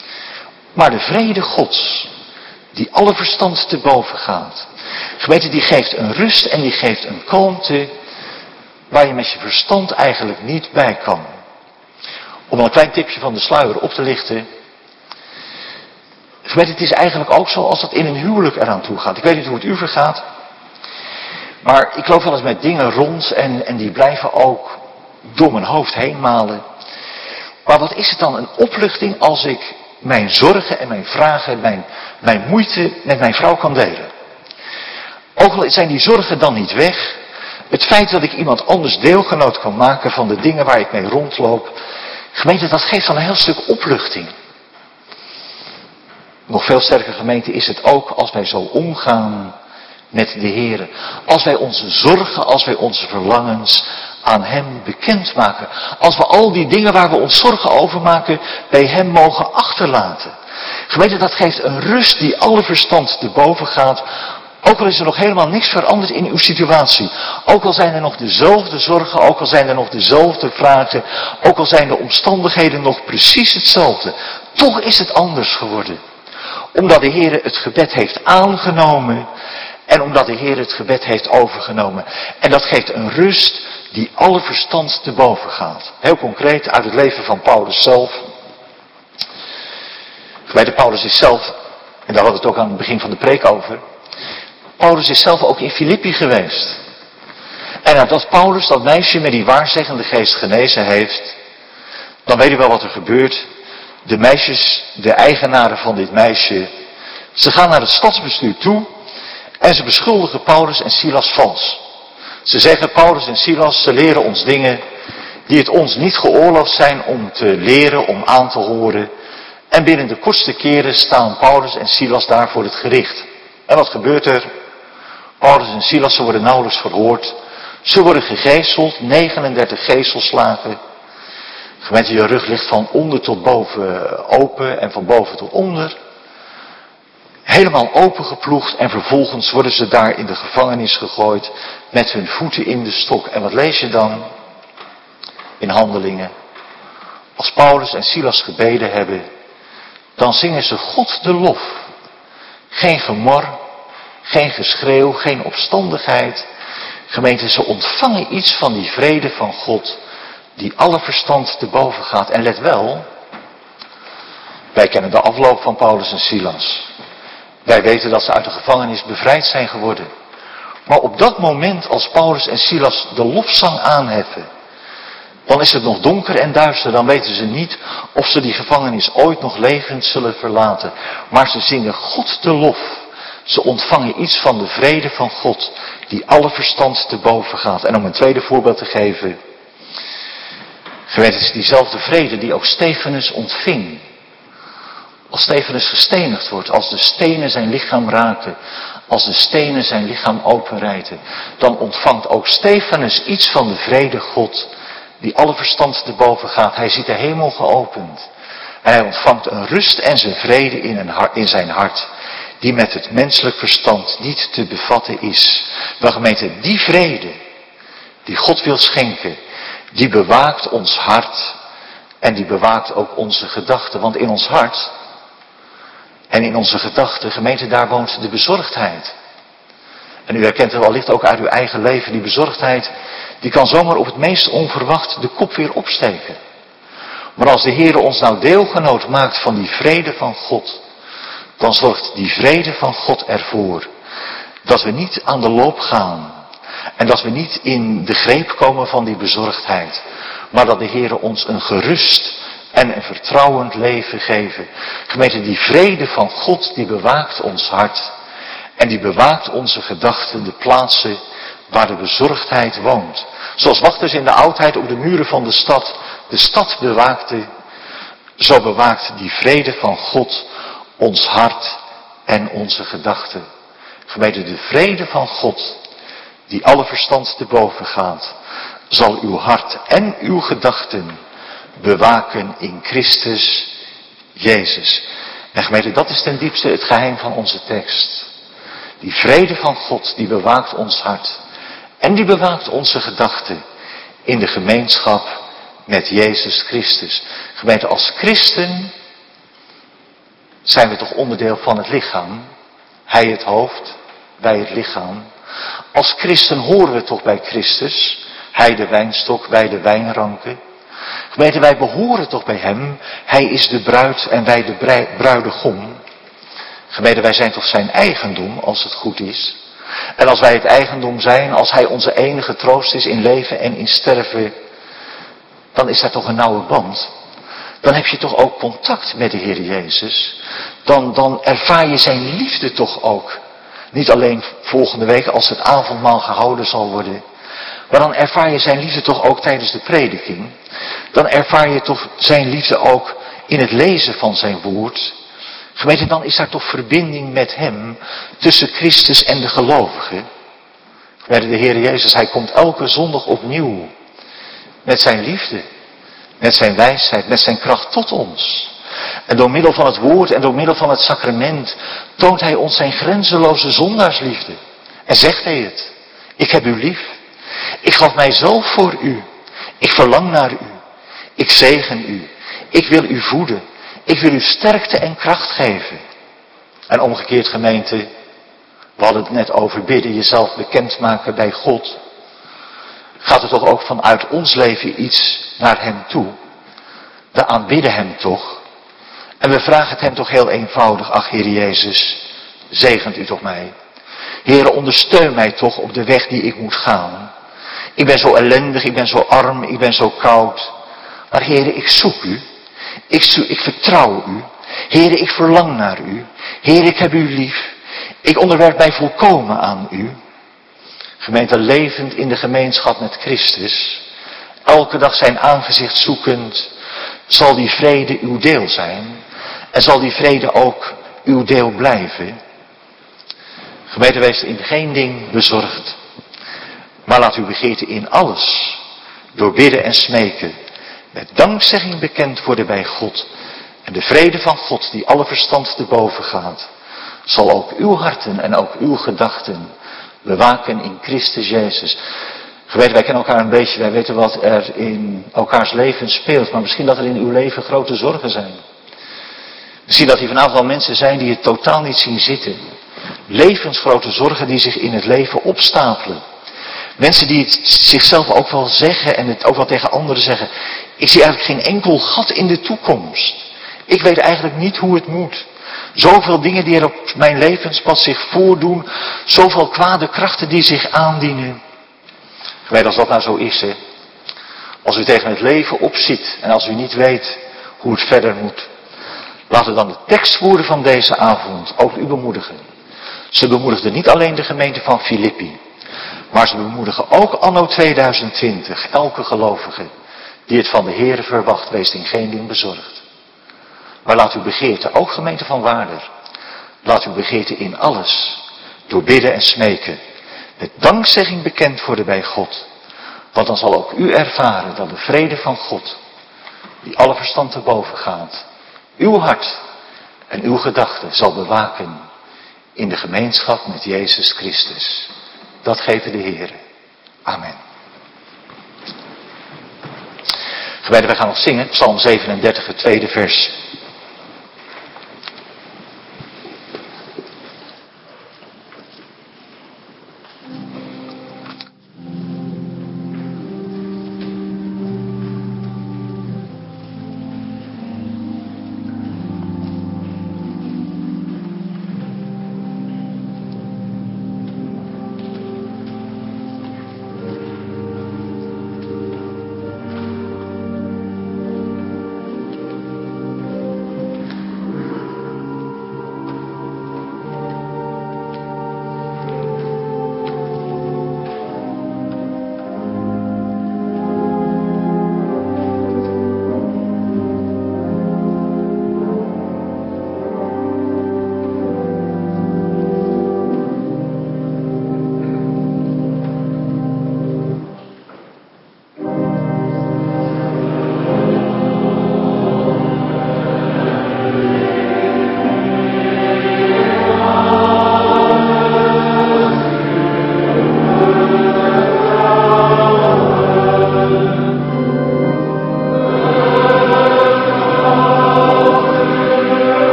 Maar de vrede Gods, die alle verstand te boven gaat. Gemeente, die geeft een rust en die geeft een kalmte waar je met je verstand eigenlijk niet bij kan. Om een klein tipje van de sluier op te lichten. Gemeente, het is eigenlijk ook zo als dat in een huwelijk eraan toe gaat. Ik weet niet hoe het u vergaat. Maar ik loop wel eens met dingen rond en, en die blijven ook door mijn hoofd heen malen. Maar wat is het dan een opluchting als ik mijn zorgen en mijn vragen, mijn, mijn moeite met mijn vrouw kan delen. Ook al zijn die zorgen dan niet weg. Het feit dat ik iemand anders deelgenoot kan maken van de dingen waar ik mee rondloop. Gemeente, dat geeft dan een heel stuk opluchting. Nog veel sterker, gemeente, is het ook als wij zo omgaan met de Heer. Als wij onze zorgen, als wij onze verlangens aan Hem bekendmaken. Als we al die dingen waar we ons zorgen over maken, bij Hem mogen achterlaten. Gemeente, dat geeft een rust die alle verstand te boven gaat. Ook al is er nog helemaal niks veranderd in uw situatie. Ook al zijn er nog dezelfde zorgen, ook al zijn er nog dezelfde vragen. Ook al zijn de omstandigheden nog precies hetzelfde. Toch is het anders geworden. Omdat de Heer het gebed heeft aangenomen. En omdat de Heer het gebed heeft overgenomen. En dat geeft een rust die alle verstand te boven gaat. Heel concreet uit het leven van Paulus zelf. Gemeente, Paulus is zelf, en daar hadden we het ook aan het begin van de preek over. Paulus is zelf ook in Filippi geweest. En nadat Paulus dat meisje met die waarzeggende geest genezen heeft, dan weet u wel wat er gebeurt. De meisjes, de eigenaren van dit meisje, ze gaan naar het stadsbestuur toe en ze beschuldigen Paulus en Silas vals. Ze zeggen, Paulus en Silas, ze leren ons dingen die het ons niet geoorloofd zijn om te leren, om aan te horen. En binnen de kortste keren staan Paulus en Silas daar voor het gericht. En wat gebeurt er? Paulus en Silas, ze worden nauwelijks verhoord. Ze worden gegezeld, negenendertig gezelslagen. Gemeente, je rug ligt van onder tot boven open en van boven tot onder. Helemaal opengeploegd en vervolgens worden ze daar in de gevangenis gegooid met hun voeten in de stok. En wat lees je dan? In Handelingen. Als Paulus en Silas gebeden hebben, dan zingen ze God de lof. Geen gemor, geen geschreeuw, geen opstandigheid. Gemeente, ze ontvangen iets van die vrede van God die alle verstand te boven gaat. En let wel, wij kennen de afloop van Paulus en Silas. Wij weten dat ze uit de gevangenis bevrijd zijn geworden. Maar op dat moment, als Paulus en Silas de lofzang aanheffen, dan is het nog donker en duister. Dan weten ze niet of ze die gevangenis ooit nog levend zullen verlaten. Maar ze zingen God de lof. Ze ontvangen iets van de vrede van God die alle verstand te boven gaat. En om een tweede voorbeeld te geven. Geweten, het is diezelfde vrede die ook Stefanus ontving. Als Stefanus gestenigd wordt, als de stenen zijn lichaam raken, als de stenen zijn lichaam openrijten, dan ontvangt ook Stefanus iets van de vrede God die alle verstand te boven gaat. Hij ziet de hemel geopend. En hij ontvangt een rust en zijn vrede in, een hart, in zijn hart, die met het menselijk verstand niet te bevatten is. Maar gemeente, die vrede die God wil schenken, die bewaakt ons hart en die bewaakt ook onze gedachten. Want in ons hart en in onze gedachten, gemeente, daar woont de bezorgdheid. En u herkent het wellicht ook uit uw eigen leven, die bezorgdheid, die kan zomaar op het meest onverwacht de kop weer opsteken. Maar als de Heer ons nou deelgenoot maakt van die vrede van God, dan zorgt die vrede van God ervoor dat we niet aan de loop gaan. En dat we niet in de greep komen van die bezorgdheid. Maar dat de Heer ons een gerust en een vertrouwend leven geven. Gemeente, die vrede van God, die bewaakt ons hart. En die bewaakt onze gedachten, de plaatsen waar de bezorgdheid woont. Zoals wachters in de oudheid op de muren van de stad de stad bewaakten. Zo bewaakt die vrede van God ons hart en onze gedachten. Gemeente, de vrede van God, die alle verstand te boven gaat, zal uw hart en uw gedachten bewaken in Christus Jezus. En gemeente, dat is ten diepste het geheim van onze tekst. Die vrede van God, die bewaakt ons hart. En die bewaakt onze gedachten in de gemeenschap met Jezus Christus. Gemeente, als christen zijn we toch onderdeel van het lichaam. Hij het hoofd, wij het lichaam. Als christen horen we toch bij Christus. Hij de wijnstok, wij de wijnranken. Gemeente, wij behoren toch bij hem. Hij is de bruid en wij de bruidegom. Gemeente, wij zijn toch zijn eigendom als het goed is. En als wij het eigendom zijn, als hij onze enige troost is in leven en in sterven, dan is daar toch een nauwe band. Dan heb je toch ook contact met de Heer Jezus. Dan, dan ervaar je zijn liefde toch ook. Niet alleen volgende week als het avondmaal gehouden zal worden. Maar dan ervaar je zijn liefde toch ook tijdens de prediking. Dan ervaar je toch zijn liefde ook in het lezen van zijn woord. Gemeente, dan is daar toch verbinding met hem tussen Christus en de gelovigen. Gemeente, de Heer Jezus, hij komt elke zondag opnieuw met zijn liefde, met zijn wijsheid, met zijn kracht tot ons. En door middel van het woord en door middel van het sacrament toont hij ons zijn grenzeloze zondaarsliefde. En zegt hij het. Ik heb u lief. Ik gaf mijzelf voor u. Ik verlang naar u. Ik zegen u. Ik wil u voeden. Ik wil u sterkte en kracht geven. En omgekeerd, gemeente, we hadden het net over bidden, jezelf bekendmaken bij God. Gaat er toch ook vanuit ons leven iets naar hem toe? We aanbidden hem toch? En we vragen het hem toch heel eenvoudig, ach Heer Jezus, zegent u toch mij. Heere, ondersteun mij toch op de weg die ik moet gaan. Ik ben zo ellendig, ik ben zo arm, ik ben zo koud. Maar Heere, ik zoek u. Ik, zo, ik vertrouw u. Heere, ik verlang naar u. Heere, ik heb u lief. Ik onderwerp mij volkomen aan u. Gemeente, levend in de gemeenschap met Christus. Elke dag zijn aangezicht zoekend. Zal die vrede uw deel zijn. En zal die vrede ook uw deel blijven. Gemeente, wees in geen ding bezorgd. Maar laat uw begeerte in alles, door bidden en smeken, met dankzegging bekend worden bij God. En de vrede van God, die alle verstand te boven gaat, zal ook uw harten en ook uw gedachten bewaken in Christus Jezus. Gemeente, wij kennen elkaar een beetje, wij weten wat er in elkaars leven speelt. Maar misschien dat er in uw leven grote zorgen zijn. Misschien dat hier vanavond wel mensen zijn die het totaal niet zien zitten. Levensgrote zorgen die zich in het leven opstapelen. Mensen die het zichzelf ook wel zeggen en het ook wel tegen anderen zeggen. Ik zie eigenlijk geen enkel gat in de toekomst. Ik weet eigenlijk niet hoe het moet. Zoveel dingen die er op mijn levenspad zich voordoen. Zoveel kwade krachten die zich aandienen. Weet als dat nou zo is, hè. Als u tegen het leven opziet en als u niet weet hoe het verder moet. Laten dan de tekstwoorden van deze avond ook u bemoedigen. Ze bemoedigden niet alleen de gemeente van Filippi. Maar ze bemoedigen ook anno tweeduizend twintig elke gelovige die het van de Heere verwacht, wees in geen ding bezorgd. Maar laat uw begeerte, ook gemeente van Waarder, laat uw begeerte in alles, door bidden en smeken, met dankzegging bekend worden bij God. Want dan zal ook u ervaren dat de vrede van God, die alle verstand te boven gaat, uw hart en uw gedachten zal bewaken in de gemeenschap met Jezus Christus. Dat geven de Heere. Amen. Gemeente, wij gaan nog zingen. Psalm zevenendertig, het tweede vers.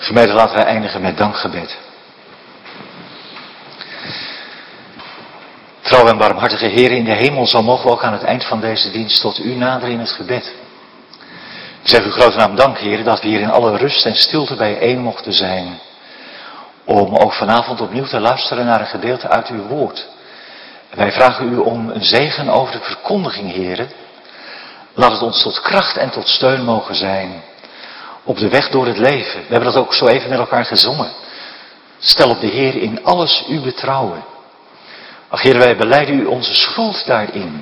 Gemeente, laten wij eindigen met dankgebed. Trouw en barmhartige Heer in de hemel, zo mogen we ook aan het eind van deze dienst tot u naderen in het gebed. Ik zeg uw grote naam dank, Heer, dat we hier in alle rust en stilte bijeen mochten zijn. Om ook vanavond opnieuw te luisteren naar een gedeelte uit uw woord. En wij vragen u om een zegen over de verkondiging, Heer. Laat het ons tot kracht en tot steun mogen zijn. Op de weg door het leven. We hebben dat ook zo even met elkaar gezongen. Stel op de Heer in alles uw betrouwen. Ach Heer, wij belijden u onze schuld daarin.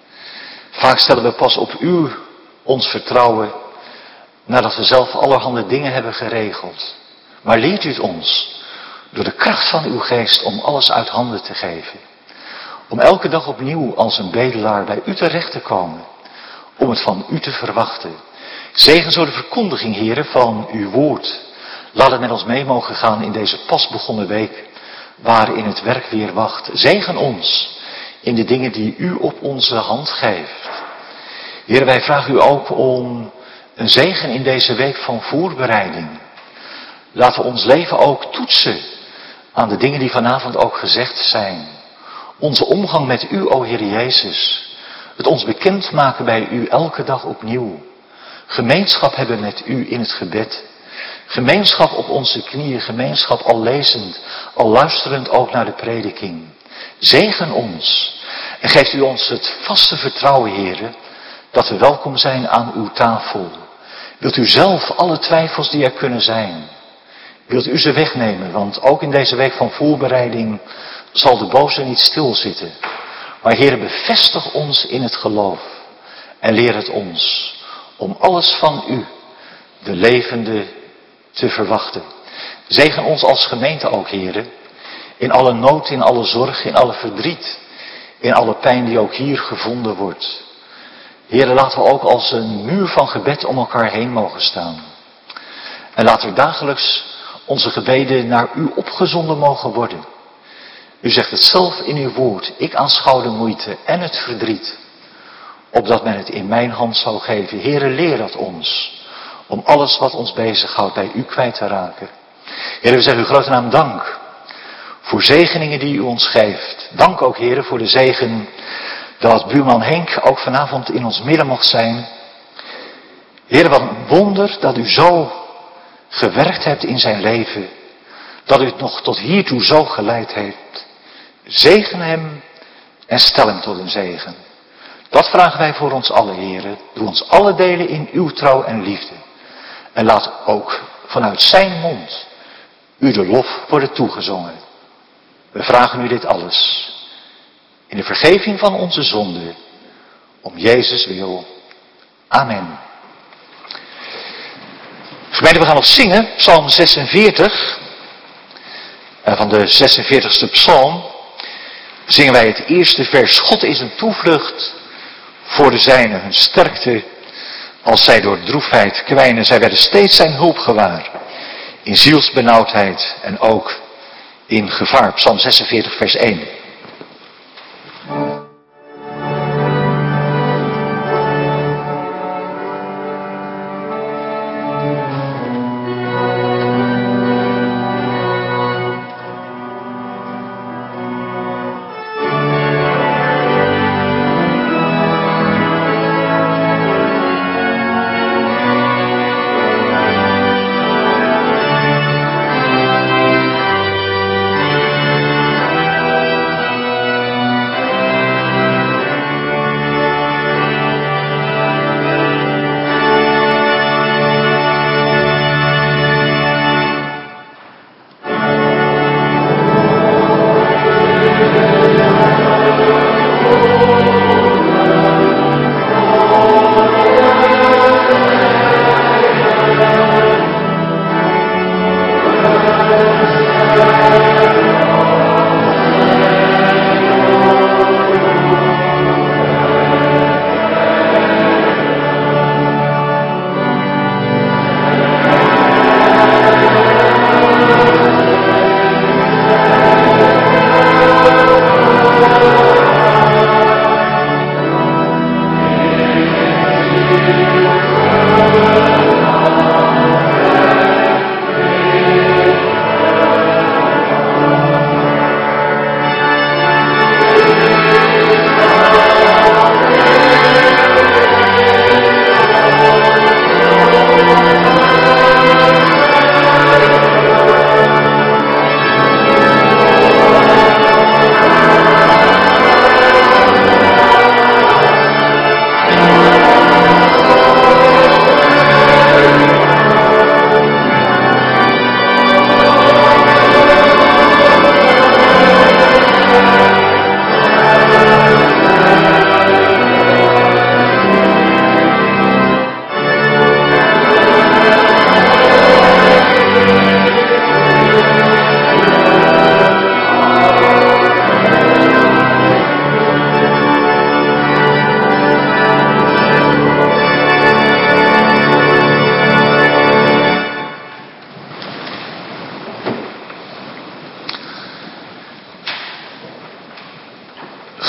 Vaak stellen we pas op u ons vertrouwen nadat we zelf allerhande dingen hebben geregeld. Maar leert u het ons door de kracht van uw geest om alles uit handen te geven. Om elke dag opnieuw als een bedelaar bij u terecht te komen. Om het van u te verwachten. Zegen zo de verkondiging, Heere, van uw woord. Laat het met ons mee mogen gaan in deze pas begonnen week. Waarin het werk weer wacht. Zegen ons in de dingen die u op onze hand geeft. Heer, wij vragen u ook om een zegen in deze week van voorbereiding. Laten we ons leven ook toetsen aan de dingen die vanavond ook gezegd zijn. Onze omgang met u, o Heer Jezus. Het ons bekendmaken bij u elke dag opnieuw. Gemeenschap hebben met u in het gebed. Gemeenschap op onze knieën, gemeenschap al lezend, al luisterend ook naar de prediking. Zegen ons en geeft u ons het vaste vertrouwen, Heere, dat we welkom zijn aan uw tafel. Wilt u zelf alle twijfels die er kunnen zijn, wilt u ze wegnemen, want ook in deze week van voorbereiding zal de boze niet stilzitten. Maar Heere, bevestig ons in het geloof en leer het ons om alles van u, de levende, te verwachten. Zegen ons als gemeente ook, Heere, in alle nood, in alle zorg, in alle verdriet, in alle pijn die ook hier gevonden wordt. Heere, laten we ook als een muur van gebed om elkaar heen mogen staan. En laten we dagelijks onze gebeden naar u opgezonden mogen worden. U zegt het zelf in uw woord, ik aanschouw de moeite en het verdriet, opdat men het in mijn hand zou geven. Heere, leer dat ons, om alles wat ons bezighoudt bij u kwijt te raken. Heere, we zeggen uw grote naam dank voor zegeningen die u ons geeft. Dank ook, Heere, voor de zegen dat buurman Henk ook vanavond in ons midden mocht zijn. Heere, wat een wonder dat u zo gewerkt hebt in zijn leven, dat u het nog tot hiertoe zo geleid heeft. Zegen hem en stel hem tot een zegen. Dat vragen wij voor ons allen, Heere. Doe ons alle delen in uw trouw en liefde. En laat ook vanuit zijn mond u de lof worden toegezongen. We vragen u dit alles in de vergeving van onze zonden, om Jezus wil. Amen. Gemeente, we gaan nog zingen, Psalm zesenveertig. En van de zesenveertigste psalm zingen wij het eerste vers. God is een toevlucht voor de zijnen, hun sterkte als zij door droefheid kwijnen. Zij werden steeds zijn hulp gewaar, in zielsbenauwdheid en ook in gevaar. Psalm zesenveertig vers één.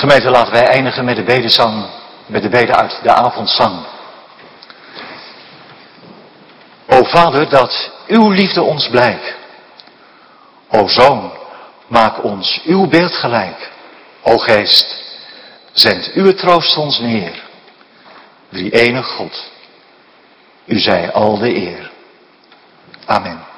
Gemeente, laten wij eindigen met de bedezang, met de bede uit de avondzang. O Vader, dat uw liefde ons blijk. O Zoon, maak ons uw beeld gelijk. O Geest, zend uw troost ons neer. Drie enig God, u zij al de eer. Amen.